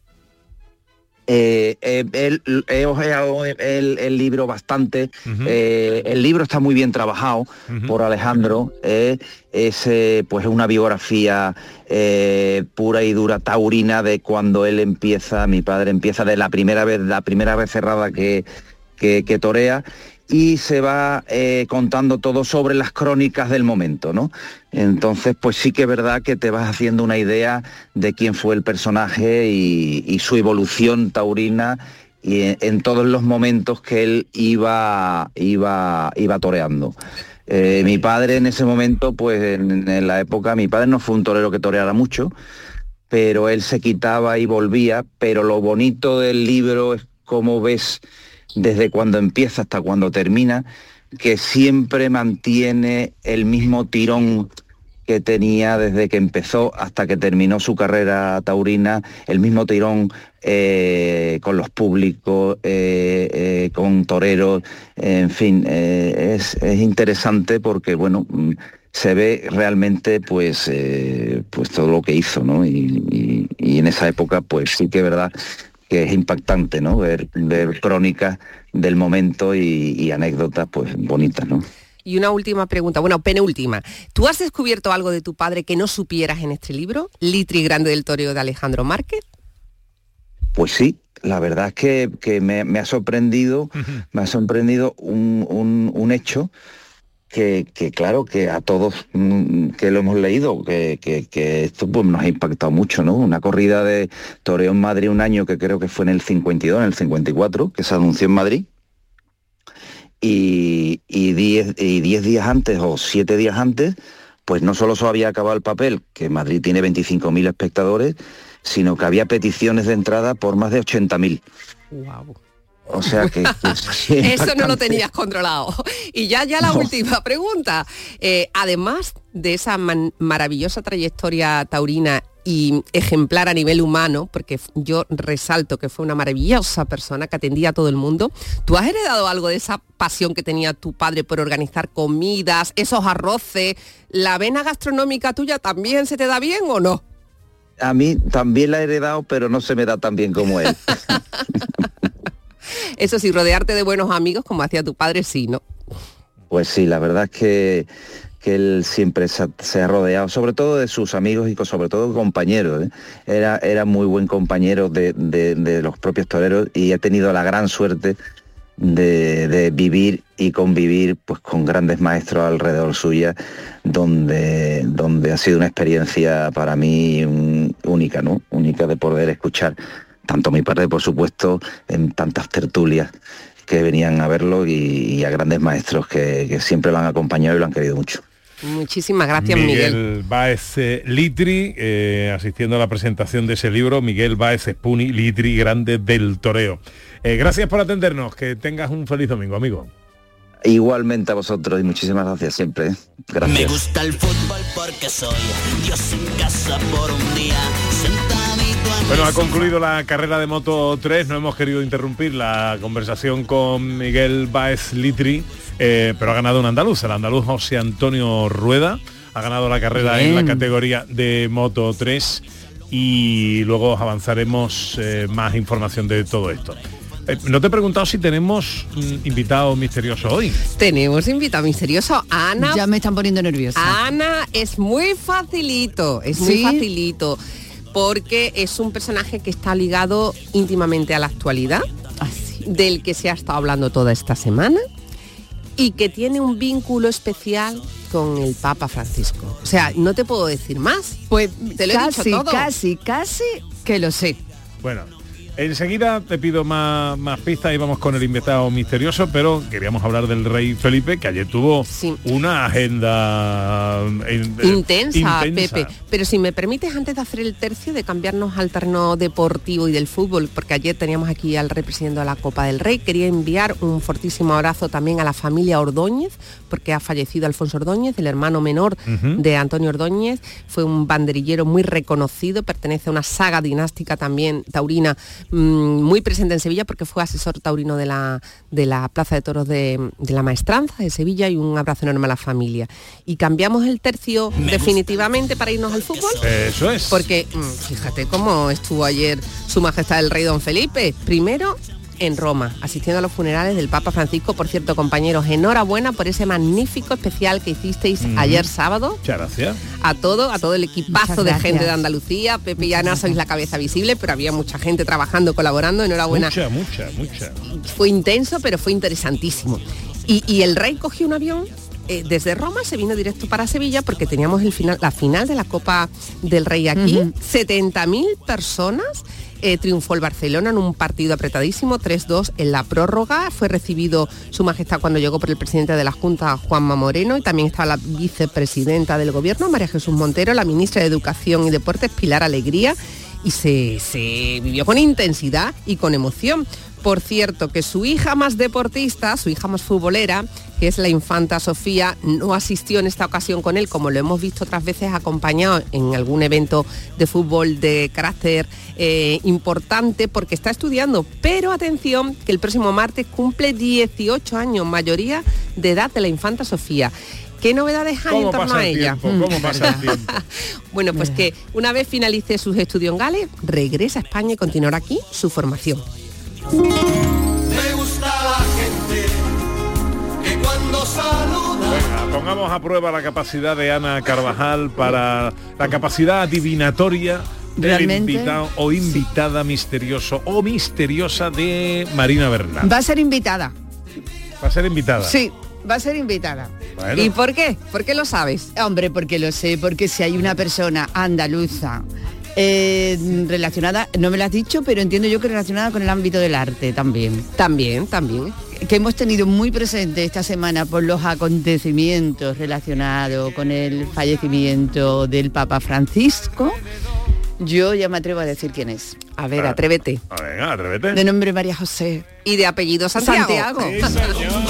Speaker 9: He ojeado el libro bastante. El libro está muy bien trabajado por Alejandro. Es pues una biografía pura y dura taurina de cuando él empieza, mi padre empieza de la primera vez cerrada que torea, y se va contando todo sobre las crónicas del momento, ¿no? Entonces, pues sí que es verdad que te vas haciendo una idea de quién fue el personaje y su evolución taurina y en todos los momentos que él iba toreando. Mi padre en ese momento, pues en la época, mi padre no fue un torero que toreara mucho, pero él se quitaba y volvía, pero lo bonito del libro es cómo ves desde cuando empieza hasta cuando termina, que siempre mantiene el mismo tirón que tenía desde que empezó hasta que terminó su carrera taurina, el mismo tirón con los públicos, con toreros, en fin, es interesante porque, bueno, se ve realmente pues todo lo que hizo, ¿no? Y en esa época, pues sí que es verdad que es impactante, ¿no? Ver crónicas del momento y anécdotas pues bonitas, ¿no?
Speaker 7: Y una última pregunta, bueno, penúltima. ¿Tú has descubierto algo de tu padre que no supieras en este libro, Litri Grande del Toreo de Alejandro Márquez?
Speaker 9: Pues sí, la verdad es que me ha sorprendido, un hecho que claro, que a todos que lo hemos leído, que esto pues nos ha impactado mucho, ¿no? Una corrida de toreo en Madrid un año que creo que fue en el 52, en el 54, que se anunció en Madrid, y 10 días antes o 7 días antes, pues no solo se había acabado el papel, que Madrid tiene 25.000 espectadores, sino que había peticiones de entrada por más de 80.000.
Speaker 7: Wow.
Speaker 9: O sea que sí,
Speaker 7: eso no lo tenías controlado. Y ya la última pregunta. Además de esa maravillosa trayectoria taurina y ejemplar a nivel humano, porque yo resalto que fue una maravillosa persona que atendía a todo el mundo, ¿tú has heredado algo de esa pasión que tenía tu padre por organizar comidas, esos arroces? ¿La vena gastronómica tuya también se te da bien o no?
Speaker 9: A mí también la he heredado, pero no se me da tan bien como él.
Speaker 7: Eso sí, rodearte de buenos amigos como hacía tu padre, sí, ¿no?
Speaker 9: Pues sí, la verdad es que él siempre se ha rodeado, sobre todo de sus amigos y sobre todo compañeros, ¿eh? Era muy buen compañero de los propios toreros, y he tenido la gran suerte de vivir y convivir pues con grandes maestros alrededor suya, donde ha sido una experiencia para mí única, ¿no? Única de poder escuchar tanto mi padre, por supuesto, en tantas tertulias que venían a verlo y a grandes maestros que siempre lo han acompañado y lo han querido mucho.
Speaker 7: Muchísimas gracias, Miguel.
Speaker 4: Miguel Báez Litri, asistiendo a la presentación de ese libro, Miguel Báez Spuni, Litri, grande del toreo. Gracias por atendernos, que tengas un feliz domingo, amigo.
Speaker 9: Igualmente a vosotros y muchísimas gracias siempre. Gracias.
Speaker 5: Me gusta el fútbol porque soy Dios en casa por un día.
Speaker 4: Bueno, ha concluido la carrera de Moto 3, no hemos querido interrumpir la conversación con Miguel Báez Litri, pero ha ganado un andaluz, el andaluz José Antonio Rueda, ha ganado la carrera en la categoría de Moto 3 y luego avanzaremos más información de todo esto. No te he preguntado si tenemos invitado misterioso hoy.
Speaker 7: Tenemos invitado misterioso, Ana.
Speaker 8: Ya me están poniendo nerviosa.
Speaker 7: Ana, es muy facilito, muy facilito, porque es un personaje que está ligado íntimamente a la actualidad, del que se ha estado hablando toda esta semana y que tiene un vínculo especial con el Papa Francisco. O sea, no te puedo decir más.
Speaker 8: Pues
Speaker 7: te lo he dicho todo.
Speaker 8: Casi que lo sé.
Speaker 4: Bueno, enseguida te pido más pistas y vamos con el invitado misterioso, pero queríamos hablar del rey Felipe, que ayer tuvo una agenda
Speaker 7: intensa, Pepe. Pero si me permites, antes de hacer el tercio, de cambiarnos al terreno deportivo y del fútbol, porque ayer teníamos aquí al rey presidiendo de la Copa del Rey, quería enviar un fortísimo abrazo también a la familia Ordóñez, porque ha fallecido Alfonso Ordóñez, el hermano menor de Antonio Ordóñez. Fue un banderillero muy reconocido, pertenece a una saga dinástica también taurina muy presente en Sevilla, porque fue asesor taurino de la Plaza de Toros de la Maestranza de Sevilla, y un abrazo enorme a la familia. Y cambiamos el tercio definitivamente para irnos al fútbol.
Speaker 4: Eso es.
Speaker 7: Porque fíjate cómo estuvo ayer Su Majestad el Rey Don Felipe. Primero en Roma, asistiendo a los funerales del Papa Francisco. Por cierto, compañeros, enhorabuena por ese magnífico especial que hicisteis ayer sábado.
Speaker 4: Muchas gracias.
Speaker 7: A todo el equipazo de gente de Andalucía. Pepe y Ana sois la cabeza visible, pero había mucha gente trabajando, colaborando. Enhorabuena.
Speaker 4: Mucha.
Speaker 7: Fue intenso, pero fue interesantísimo. Y el rey cogió un avión. Desde Roma se vino directo para Sevilla, porque teníamos la final de la Copa del Rey aquí. 70.000 personas. Triunfó el Barcelona en un partido apretadísimo, 3-2 en la prórroga. Fue recibido Su Majestad cuando llegó por el presidente de la Junta, Juanma Moreno, y también estaba la vicepresidenta del Gobierno, María Jesús Montero, la ministra de Educación y Deportes, Pilar Alegría, y se vivió con intensidad y con emoción. Por cierto, que su hija más deportista, su hija más futbolera, que es la infanta Sofía, no asistió en esta ocasión con él, como lo hemos visto otras veces, acompañado en algún evento de fútbol de carácter importante, porque está estudiando. Pero atención, que el próximo martes cumple 18 años, mayoría de edad de la infanta Sofía. ¿Qué novedades hay en torno a ella?
Speaker 4: ¿Cómo pasa el tiempo?
Speaker 7: Bueno, pues que una vez finalice sus estudios en Gales, regresa a España y continuará aquí su formación.
Speaker 5: Me gusta la gente que cuando saluda.
Speaker 4: Venga, pongamos a prueba la capacidad de Ana Carvajal para la capacidad adivinatoria del invitado o invitada misterioso o misteriosa de Marina Bernal.
Speaker 8: Va a ser invitada.
Speaker 4: ¿Va a ser invitada?
Speaker 8: Sí, va a ser invitada.
Speaker 4: Bueno.
Speaker 7: ¿Y por qué? ¿Por qué lo sabes?
Speaker 8: Hombre, porque lo sé, porque si hay una persona andaluza relacionada, no me lo has dicho, pero entiendo yo que relacionada con el ámbito del arte también.
Speaker 7: También.
Speaker 8: Que hemos tenido muy presente esta semana por los acontecimientos relacionados con el fallecimiento del Papa Francisco. Yo ya me atrevo a decir quién es.
Speaker 7: A ver, atrévete.
Speaker 4: Venga, atrévete.
Speaker 8: De nombre María José.
Speaker 7: Y de apellido Santiago.
Speaker 4: Sí, señor.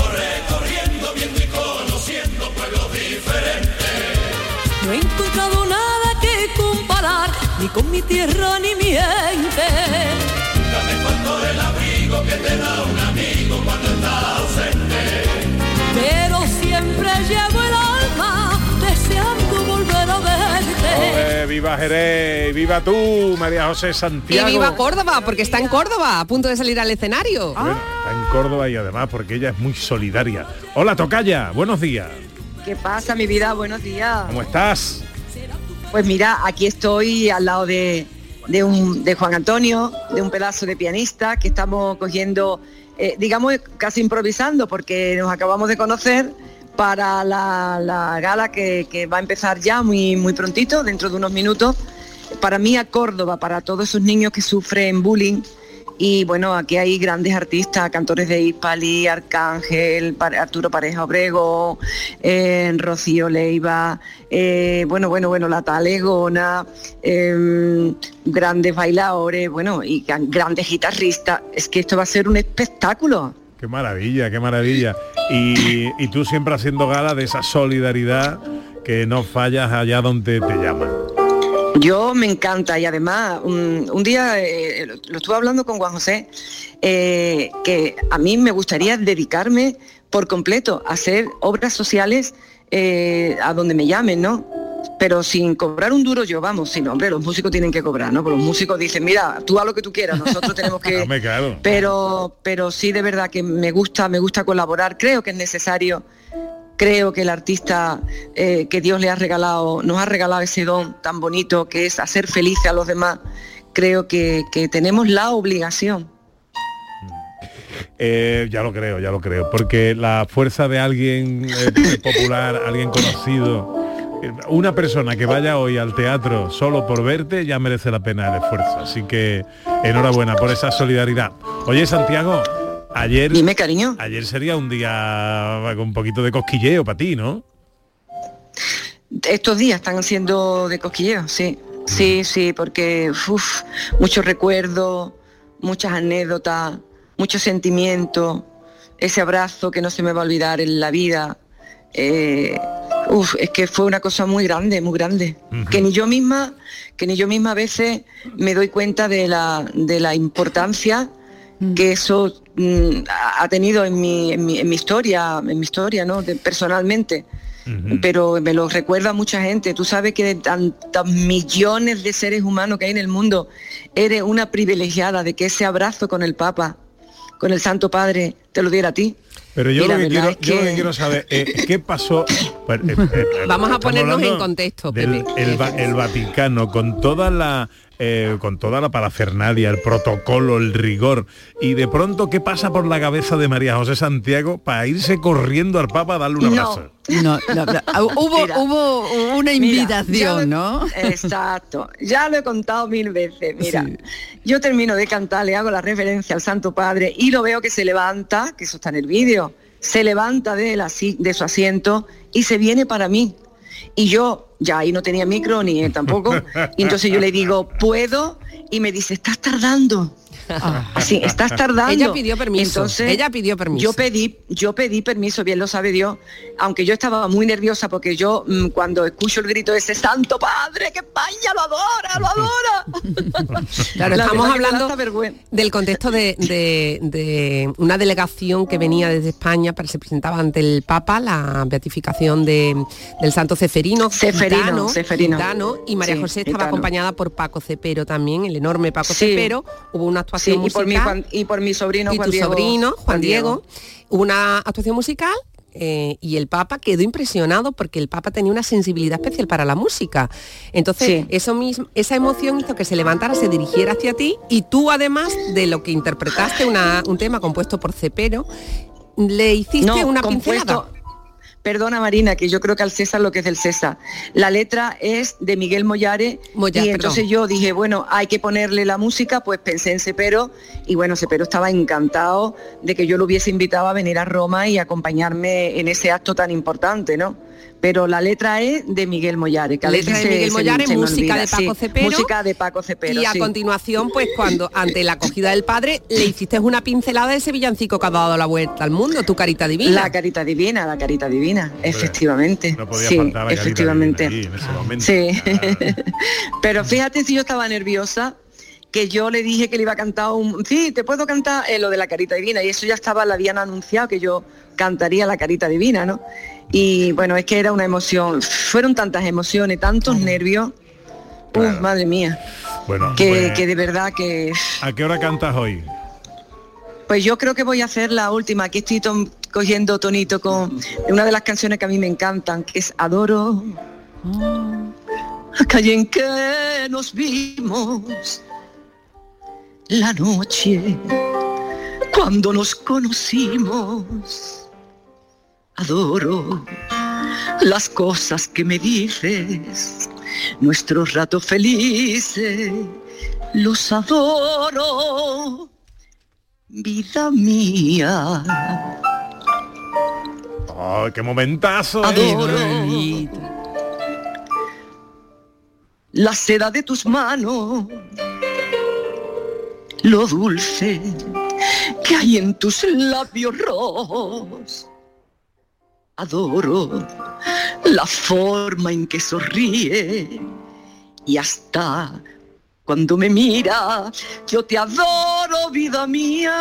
Speaker 5: No he encontrado nada que comparar, ni con mi tierra ni mi gente. Nunca me faltó el abrigo que te da un amigo cuando está ausente. Pero siempre llevo el alma deseando volver a verte.
Speaker 4: ¡Viva Jerez! ¡Viva tú, María José Santiago!
Speaker 7: Y viva Córdoba, porque está en Córdoba, a punto de salir al escenario.
Speaker 4: Bueno, está en Córdoba y además porque ella es muy solidaria. Hola, tocaya, buenos días.
Speaker 10: ¿Qué pasa, mi vida? Buenos días.
Speaker 4: ¿Cómo estás?
Speaker 10: Pues mira, aquí estoy al lado de Juan Antonio, de un pedazo de pianista que estamos cogiendo, digamos, casi improvisando, porque nos acabamos de conocer para la gala que va a empezar ya muy prontito, dentro de unos minutos, para mí a Córdoba, para todos esos niños que sufren bullying. Y bueno, aquí hay grandes artistas, cantores de Hispali, Arcángel, Arturo Pareja Obrego, Rocío Leiva, bueno, la Talegona, grandes bailadores, bueno, y grandes guitarristas. Es que esto va a ser un espectáculo.
Speaker 4: Qué maravilla, qué maravilla. Y tú siempre haciendo gala de esa solidaridad que no fallas allá donde te llaman.
Speaker 10: Yo me encanta, y además un día lo estuve hablando con Juan José, que a mí me gustaría dedicarme por completo a hacer obras sociales a donde me llamen, ¿no? Pero sin cobrar un duro yo, vamos, sí, no, hombre, los músicos tienen que cobrar, ¿no? Porque los músicos dicen, mira, tú haz lo que tú quieras, nosotros tenemos que...
Speaker 4: Claro.
Speaker 10: Pero sí, de verdad que me gusta colaborar, creo que es necesario. Creo que el artista que Dios le ha regalado, nos ha regalado ese don tan bonito que es hacer felices a los demás, creo que tenemos la obligación.
Speaker 4: Ya lo creo, porque la fuerza de alguien popular, alguien conocido, una persona que vaya hoy al teatro solo por verte ya merece la pena el esfuerzo. Así que enhorabuena por esa solidaridad. Oye, Santiago, ayer...
Speaker 10: Dime, cariño.
Speaker 4: Ayer sería un día con un poquito de cosquilleo para ti, ¿no?
Speaker 10: Estos días están siendo de cosquilleo, sí. Sí, porque muchos recuerdos, muchas anécdotas, muchos sentimientos, ese abrazo que no se me va a olvidar en la vida. Es que fue una cosa muy grande, uh-huh. que ni yo misma a veces me doy cuenta de la importancia que eso ha tenido en mi historia, ¿no? Personalmente. Uh-huh. Pero me lo recuerda mucha gente. Tú sabes que de tantos millones de seres humanos que hay en el mundo, eres una privilegiada de que ese abrazo con el Papa, con el Santo Padre, te lo diera a ti.
Speaker 4: Pero yo lo que quiero saber es qué pasó.
Speaker 7: Vamos a ponernos en contexto, Pepe.
Speaker 4: El Vaticano, con toda la parafernalia, el protocolo, el rigor, y de pronto, ¿qué pasa por la cabeza de María José Santiago para irse corriendo al Papa a darle un abrazo?
Speaker 8: No. Hubo una invitación, ¿no?
Speaker 10: Exacto, ya lo he contado 1000 veces. Mira, yo termino de cantar, le hago la referencia al Santo Padre y lo veo que se levanta, que eso está en el vídeo, se levanta de su asiento y se viene para mí. Y yo ya ahí no tenía micro ni él tampoco, y entonces yo le digo, ¿puedo? Y me dice, estás tardando. Así, estás tardando.
Speaker 7: Ella pidió permiso.
Speaker 10: Entonces, yo pedí permiso, bien lo sabe Dios, aunque yo estaba muy nerviosa porque yo cuando escucho el grito de ese Santo Padre, que España lo adora.
Speaker 7: Claro, estamos hablando del contexto de una delegación que venía desde España, se presentaba ante el Papa la beatificación del Santo Ceferino, y María José estaba acompañada por Paco Cepero también, el enorme Paco Cepero. Hubo una actuación musical.
Speaker 10: Y por mi sobrino,
Speaker 7: Juan Diego. Hubo una actuación musical y el Papa quedó impresionado porque el Papa tenía una sensibilidad especial para la música. Entonces, esa emoción hizo que se levantara, se dirigiera hacia ti, y tú, además de lo que interpretaste un tema compuesto por Cepero, le hiciste una pincelada.
Speaker 10: Perdona, Marina, que yo creo que al César lo que es del César. La letra es de Miguel Mollares, y entonces yo dije, bueno, hay que ponerle la música, pues pensé en Cepero, y bueno, Cepero estaba encantado de que yo lo hubiese invitado a venir a Roma y acompañarme en ese acto tan importante, ¿no? Pero la letra es de Miguel Mollares.
Speaker 7: La letra de Miguel Mollares, música de Paco Cepero.
Speaker 10: Música de Paco Cepero.
Speaker 7: Y a continuación, pues cuando ante la acogida del padre, le hiciste una pincelada de ese villancico que ha dado la vuelta al mundo, Tu Carita Divina.
Speaker 10: La Carita Divina, efectivamente.
Speaker 4: No podía faltar la
Speaker 10: efectivamente.
Speaker 4: Carita Divina ahí, en ese momento.
Speaker 10: Sí. Pero fíjate si yo estaba nerviosa, que yo le dije que le iba a cantar te puedo cantar lo de la Carita Divina, y eso ya lo habían anunciado, que yo cantaría la Carita Divina, ¿no? Y bueno, es que era una emoción, fueron tantas emociones, tantos nervios, madre mía,
Speaker 4: bueno,
Speaker 10: que de verdad que...
Speaker 4: ¿A qué hora cantas hoy?
Speaker 10: Pues yo creo que voy a hacer la última, aquí estoy cogiendo tonito con una de las canciones que a mí me encantan, que es Adoro, la calle en que nos vimos, la noche cuando nos conocimos. Adoro las cosas que me dices nuestros ratos felices, los adoro, vida mía.
Speaker 4: ¡Oh, qué momentazo!
Speaker 10: Adoro la seda de tus manos, lo dulce que hay en tus labios rojos. Adoro la forma en que sonríe y hasta cuando me mira, yo te adoro, vida mía.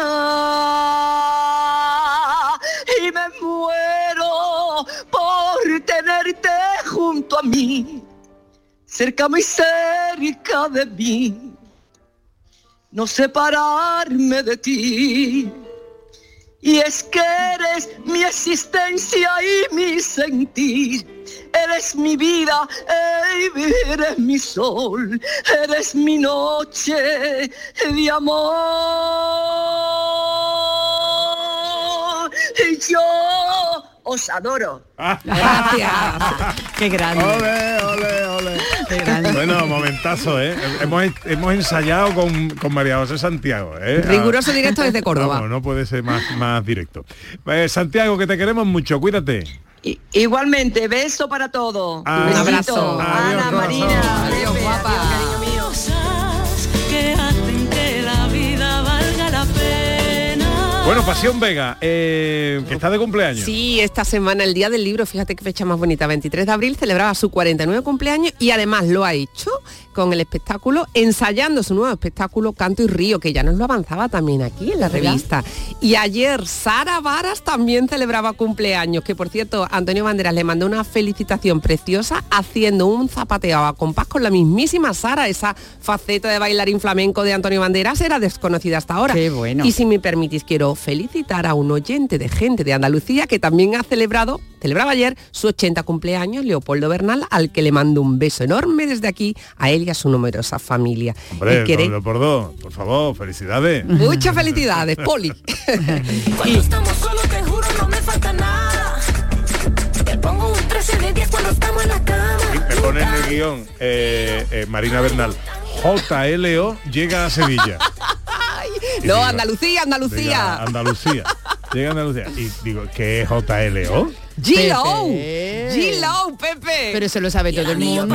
Speaker 10: Y me muero por tenerte junto a mí, cerca, muy cerca de mí, no separarme de ti. Y es que eres mi existencia y mi sentir, eres mi vida, eres mi sol, eres mi noche de amor. Y yo os adoro.
Speaker 7: Gracias.
Speaker 8: Qué grande.
Speaker 4: Ole, ole, ole.
Speaker 8: Qué grande.
Speaker 4: Bueno, momentazo, ¿eh? Hemos ensayado con María José Santiago, ¿eh?
Speaker 7: Riguroso directo desde Córdoba.
Speaker 4: Vamos, no puede ser más directo. Santiago, que te queremos mucho, cuídate.
Speaker 10: Igualmente, beso para todos.
Speaker 7: Un abrazo.
Speaker 10: Ana,
Speaker 4: Adiós,
Speaker 10: Marina,
Speaker 7: Adiós,
Speaker 10: Pepe,
Speaker 7: guapa.
Speaker 10: adiós, cariño mío.
Speaker 5: Cosas que hacen que la vida valga la pena.
Speaker 4: Bueno, Pasión Vega, que está de cumpleaños.
Speaker 7: Sí, esta semana, el Día del Libro, fíjate qué fecha más bonita, 23 de abril, celebraba su 49 cumpleaños y además lo ha hecho con el espectáculo, ensayando su nuevo espectáculo Canto y Río, que ya nos lo avanzaba también aquí en la revista. Y ayer Sara Varas también celebraba cumpleaños, que por cierto, Antonio Banderas le mandó una felicitación preciosa haciendo un zapateo a compás con la mismísima Sara. Esa faceta de bailarín flamenco de Antonio Banderas era desconocida hasta ahora.
Speaker 8: Qué bueno.
Speaker 7: Y si me permitís, quiero felicitar a un oyente de Gente de Andalucía que también celebraba ayer su 80 cumpleaños, Leopoldo Bernal, al que le mando un beso enorme desde aquí a él y a su numerosa familia.
Speaker 4: Hombre, Leopoldo, por favor, felicidades.
Speaker 7: Muchas felicidades, Poli.
Speaker 5: Cuando estamos solos, te juro, no me falta nada. Te pongo un 13 de 10 cuando estamos en la cama.
Speaker 4: Y me pone en el guión Marina Bernal, JLO llega a Sevilla.
Speaker 7: No, digo, Andalucía. Llega a Andalucía. Y digo, ¿qué es JLO? G-Lo, Pepe.
Speaker 8: Pero eso lo sabe todo el mundo.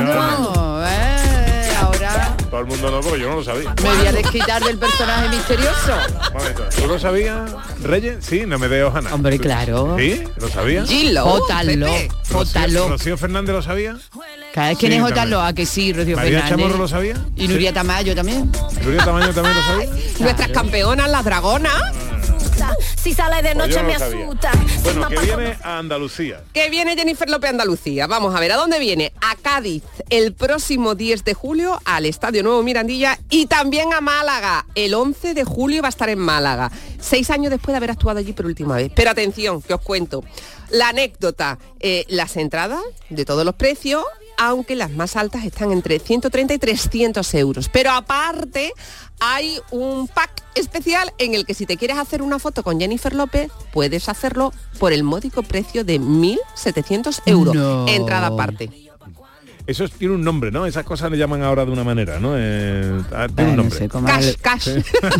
Speaker 8: Ahora
Speaker 4: todo el mundo no, porque yo no lo sabía.
Speaker 8: me voy a desquitar del personaje misterioso.
Speaker 4: ¿Tú lo sabías, Reyes? Sí, no me dejo Hanna.
Speaker 8: Hombre, claro.
Speaker 4: ¿Sí? ¿Lo sabía?
Speaker 8: Jótalo.
Speaker 4: ¿Rocío Fernández lo sabía?
Speaker 8: Cada vez que es Jótalo, a que sí, Rocío
Speaker 4: María
Speaker 8: Fernández.
Speaker 4: Chamorro lo sabía.
Speaker 8: Y Nuria Tamayo también.
Speaker 4: ¿Nuria Tamayo también lo sabía?
Speaker 7: Nuestras campeonas, las dragonas.
Speaker 5: Si sale de noche me asusta.
Speaker 4: Bueno, que viene a Andalucía.
Speaker 7: Que viene Jennifer López a Andalucía. Vamos a ver, ¿a dónde viene? A Cádiz, el próximo 10 de julio, al Estadio Nuevo Mirandilla, y también a Málaga. El 11 de julio va a estar en Málaga, 6 años después de haber actuado allí por última vez. Pero atención, que os cuento. La anécdota, las entradas de todos los precios, aunque las más altas están entre 130 y 300 euros. Pero aparte hay un pack especial en el que si te quieres hacer una foto con Jennifer López, puedes hacerlo por el módico precio de 1.700 euros. No. Entrada aparte.
Speaker 4: Eso tiene un nombre, ¿no? Esas cosas le llaman ahora de una manera, ¿no? Tiene un nombre.
Speaker 7: Cash.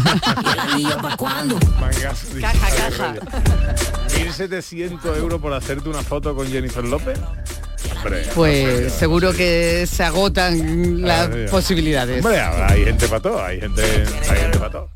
Speaker 4: Caja. 1.700 euros por hacerte una foto con Jennifer López. Hombre,
Speaker 8: pues seguro que se agotan las posibilidades.
Speaker 4: Hombre, hay gente para todo, hay gente para todo.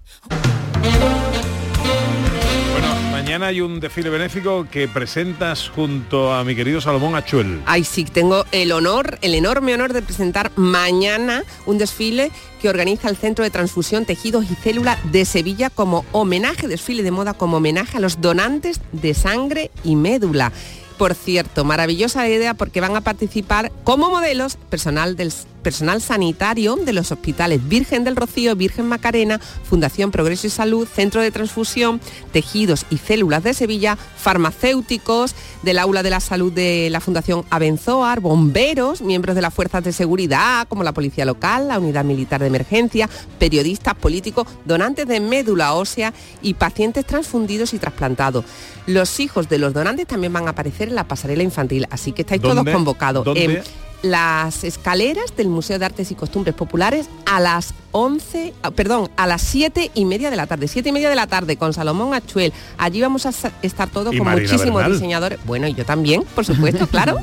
Speaker 4: Bueno, mañana hay un desfile benéfico que presentas junto a mi querido Salomón Achuel.
Speaker 7: Ay, sí, tengo el enorme honor de presentar mañana un desfile que organiza el Centro de Transfusión, Tejidos y Células de Sevilla como homenaje, desfile de moda como homenaje a los donantes de sangre y médula. Por cierto, maravillosa idea porque van a participar como modelos personal sanitario de los hospitales Virgen del Rocío, Virgen Macarena, Fundación Progreso y Salud, Centro de Transfusión, Tejidos y Células de Sevilla, farmacéuticos del Aula de la Salud de la Fundación Abenzoar, bomberos, miembros de las fuerzas de seguridad como la Policía Local, la Unidad Militar de Emergencia, periodistas, políticos, donantes de médula ósea y pacientes transfundidos y trasplantados. Los hijos de los donantes también van a aparecer en la pasarela infantil, así que estáis todos convocados. las escaleras del Museo de Artes y Costumbres Populares a las 7:30 de la tarde. 7:30 de la tarde con Salomón Achuel. Allí vamos a estar todos con
Speaker 4: Marina
Speaker 7: muchísimos
Speaker 4: Bernal.
Speaker 7: diseñadores. Bueno, y yo también, por supuesto, claro.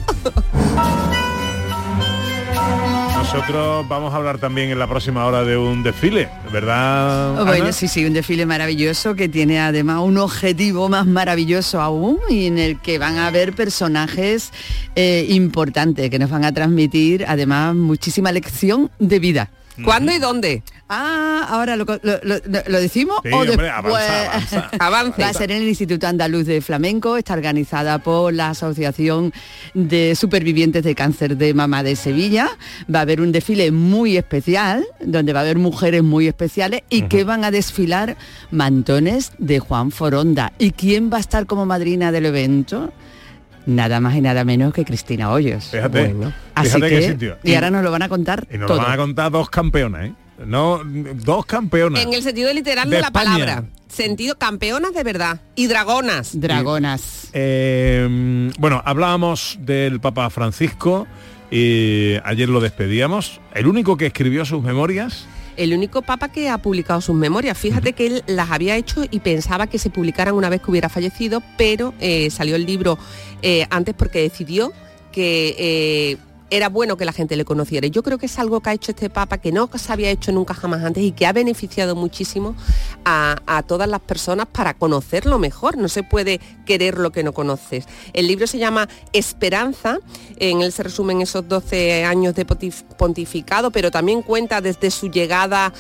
Speaker 4: Nosotros vamos a hablar también en la próxima hora de un desfile, ¿verdad,
Speaker 8: Bueno,
Speaker 4: Ana?
Speaker 8: sí, un desfile maravilloso que tiene además un objetivo más maravilloso aún y en el que van a haber personajes importantes que nos van a transmitir además muchísima lección de vida.
Speaker 7: ¿Cuándo y dónde?
Speaker 8: Ahora lo decimos
Speaker 4: Sí,
Speaker 8: o
Speaker 4: hombre,
Speaker 8: después.
Speaker 7: Avance.
Speaker 8: Va a ser en el Instituto Andaluz de Flamenco, está organizada por la Asociación de Supervivientes de Cáncer de Mama de Sevilla. Va a haber un desfile muy especial, donde va a haber mujeres muy especiales y que van a desfilar mantones de Juan Foronda. ¿Y quién va a estar como madrina del evento? Nada más y nada menos que Cristina Hoyos.
Speaker 4: Fíjate,
Speaker 8: Bueno, así
Speaker 4: fíjate
Speaker 8: que,
Speaker 4: qué sitio.
Speaker 8: y ahora nos lo van a contar
Speaker 4: Y nos
Speaker 8: todo.
Speaker 4: lo van a contar dos campeonas, ¿eh? No, dos campeonas.
Speaker 7: En el sentido literal de la
Speaker 4: España.
Speaker 7: palabra. Sentido campeonas de verdad. Y dragonas.
Speaker 8: Dragonas.
Speaker 4: Bueno, hablábamos del Papa Francisco y ayer lo despedíamos. El único que escribió sus memorias.
Speaker 7: El único papa que ha publicado sus memorias. Fíjate que él las había hecho y pensaba que se publicaran una vez que hubiera fallecido, pero salió el libro antes porque decidió que era bueno que la gente le conociera. Y yo creo que es algo que ha hecho este papa que no se había hecho nunca jamás antes y que ha beneficiado muchísimo a todas las personas para conocerlo mejor. No se puede querer lo que no conoces. El libro se llama Esperanza, en él se resumen esos 12 años de pontificado, pero también cuenta desde su llegada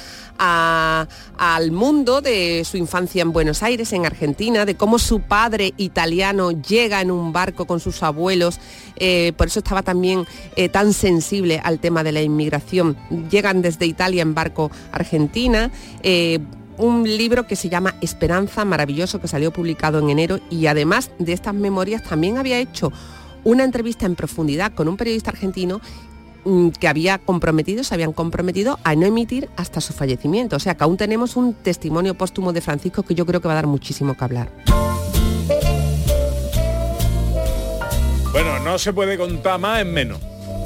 Speaker 7: al mundo, de su infancia en Buenos Aires, en Argentina, de cómo su padre italiano llega en un barco con sus abuelos, por eso estaba también tan sensible al tema de la inmigración. Llegan desde Italia en barco a Argentina, un libro que se llama Esperanza, maravilloso, que salió publicado en enero, y además de estas memorias también había hecho una entrevista en profundidad con un periodista argentino que se habían comprometido a no emitir hasta su fallecimiento. O sea que aún tenemos un testimonio póstumo de Francisco que yo creo que va a dar muchísimo que hablar.
Speaker 4: Bueno, no se puede contar más en menos.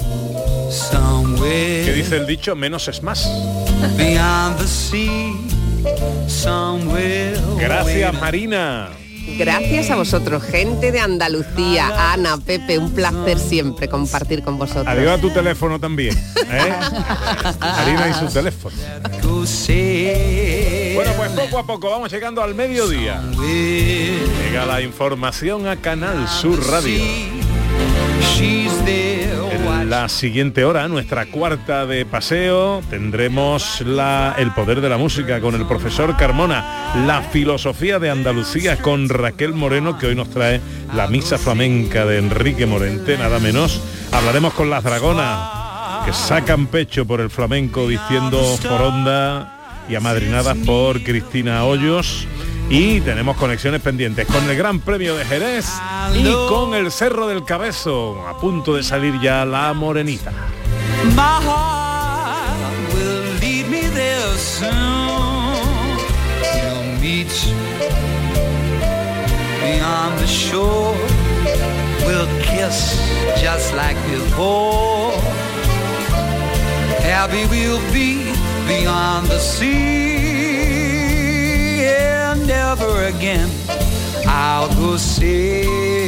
Speaker 4: ¿Qué dice el dicho? Menos es más. Gracias, Marina.
Speaker 7: Gracias a vosotros, gente de Andalucía. Ana, Pepe, un placer siempre compartir con vosotros.
Speaker 4: Adiós a tu teléfono también, ¿eh? Marina y su teléfono. Bueno, pues poco a poco vamos llegando al mediodía. Llega la información a Canal Sur Radio. En la siguiente hora, nuestra cuarta de paseo, tendremos el poder de la música con el profesor Carmona, la filosofía de Andalucía con Raquel Moreno, que hoy nos trae la misa flamenca de Enrique Morente, nada menos. Hablaremos con las dragonas, que sacan pecho por el flamenco vistiendo Foronda y amadrinadas por Cristina Hoyos. Y tenemos conexiones pendientes con el Gran Premio de Jerez y con el Cerro del Cabezo, a punto de salir ya la morenita.
Speaker 5: My heart will lead me there soon. We'll meet beyond the shore. We'll kiss just like before. Happy we'll be beyond the sea. And never again I'll go sailing.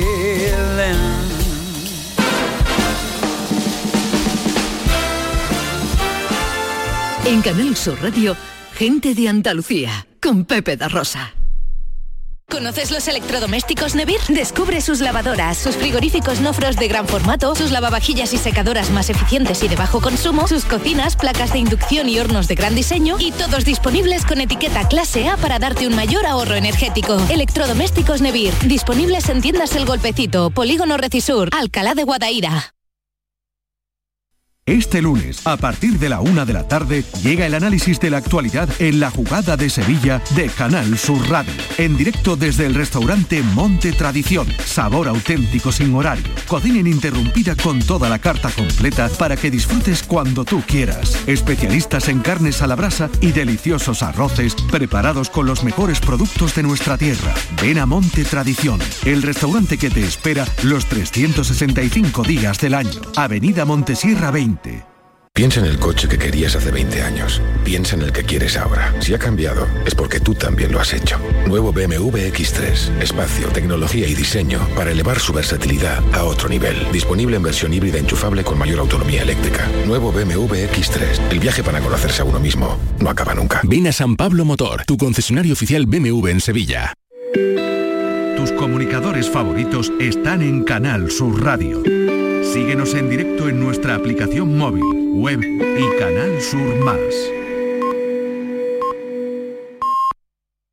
Speaker 3: En Canal Sur Radio, gente de Andalucía, con Pepe da Rosa.
Speaker 14: ¿Conoces los electrodomésticos Nevir? Descubre sus lavadoras, sus frigoríficos no frost de gran formato, sus lavavajillas y secadoras más eficientes y de bajo consumo, sus cocinas, placas de inducción y hornos de gran diseño, y todos disponibles con etiqueta clase A para darte un mayor ahorro energético. Electrodomésticos Nevir, disponibles en tiendas El Golpecito, Polígono Recisur, Alcalá de Guadaira.
Speaker 22: Este lunes, a partir de la 1 de la tarde, llega el análisis de la actualidad en La Jugada de Sevilla de Canal Sur Radio. En directo desde el restaurante Monte Tradición. Sabor auténtico sin horario. Cocina ininterrumpida con toda la carta completa para que disfrutes cuando tú quieras. Especialistas en carnes a la brasa y deliciosos arroces preparados con los mejores productos de nuestra tierra. Ven a Monte Tradición, el restaurante que te espera los 365 días del año. Avenida Montesierra 20.
Speaker 13: Piensa en el coche que querías hace 20 años. Piensa en el que quieres ahora. Si ha cambiado, es porque tú también lo has hecho. Nuevo BMW X3. Espacio, tecnología y diseño para elevar su versatilidad a otro nivel. Disponible en versión híbrida enchufable con mayor autonomía eléctrica. Nuevo BMW X3. El viaje para conocerse a uno mismo no acaba nunca.
Speaker 21: Ven a San Pablo Motor, tu concesionario oficial BMW en Sevilla.
Speaker 22: Tus comunicadores favoritos están en Canal Sur Radio. Síguenos en directo en nuestra aplicación móvil, web y Canal Sur Más.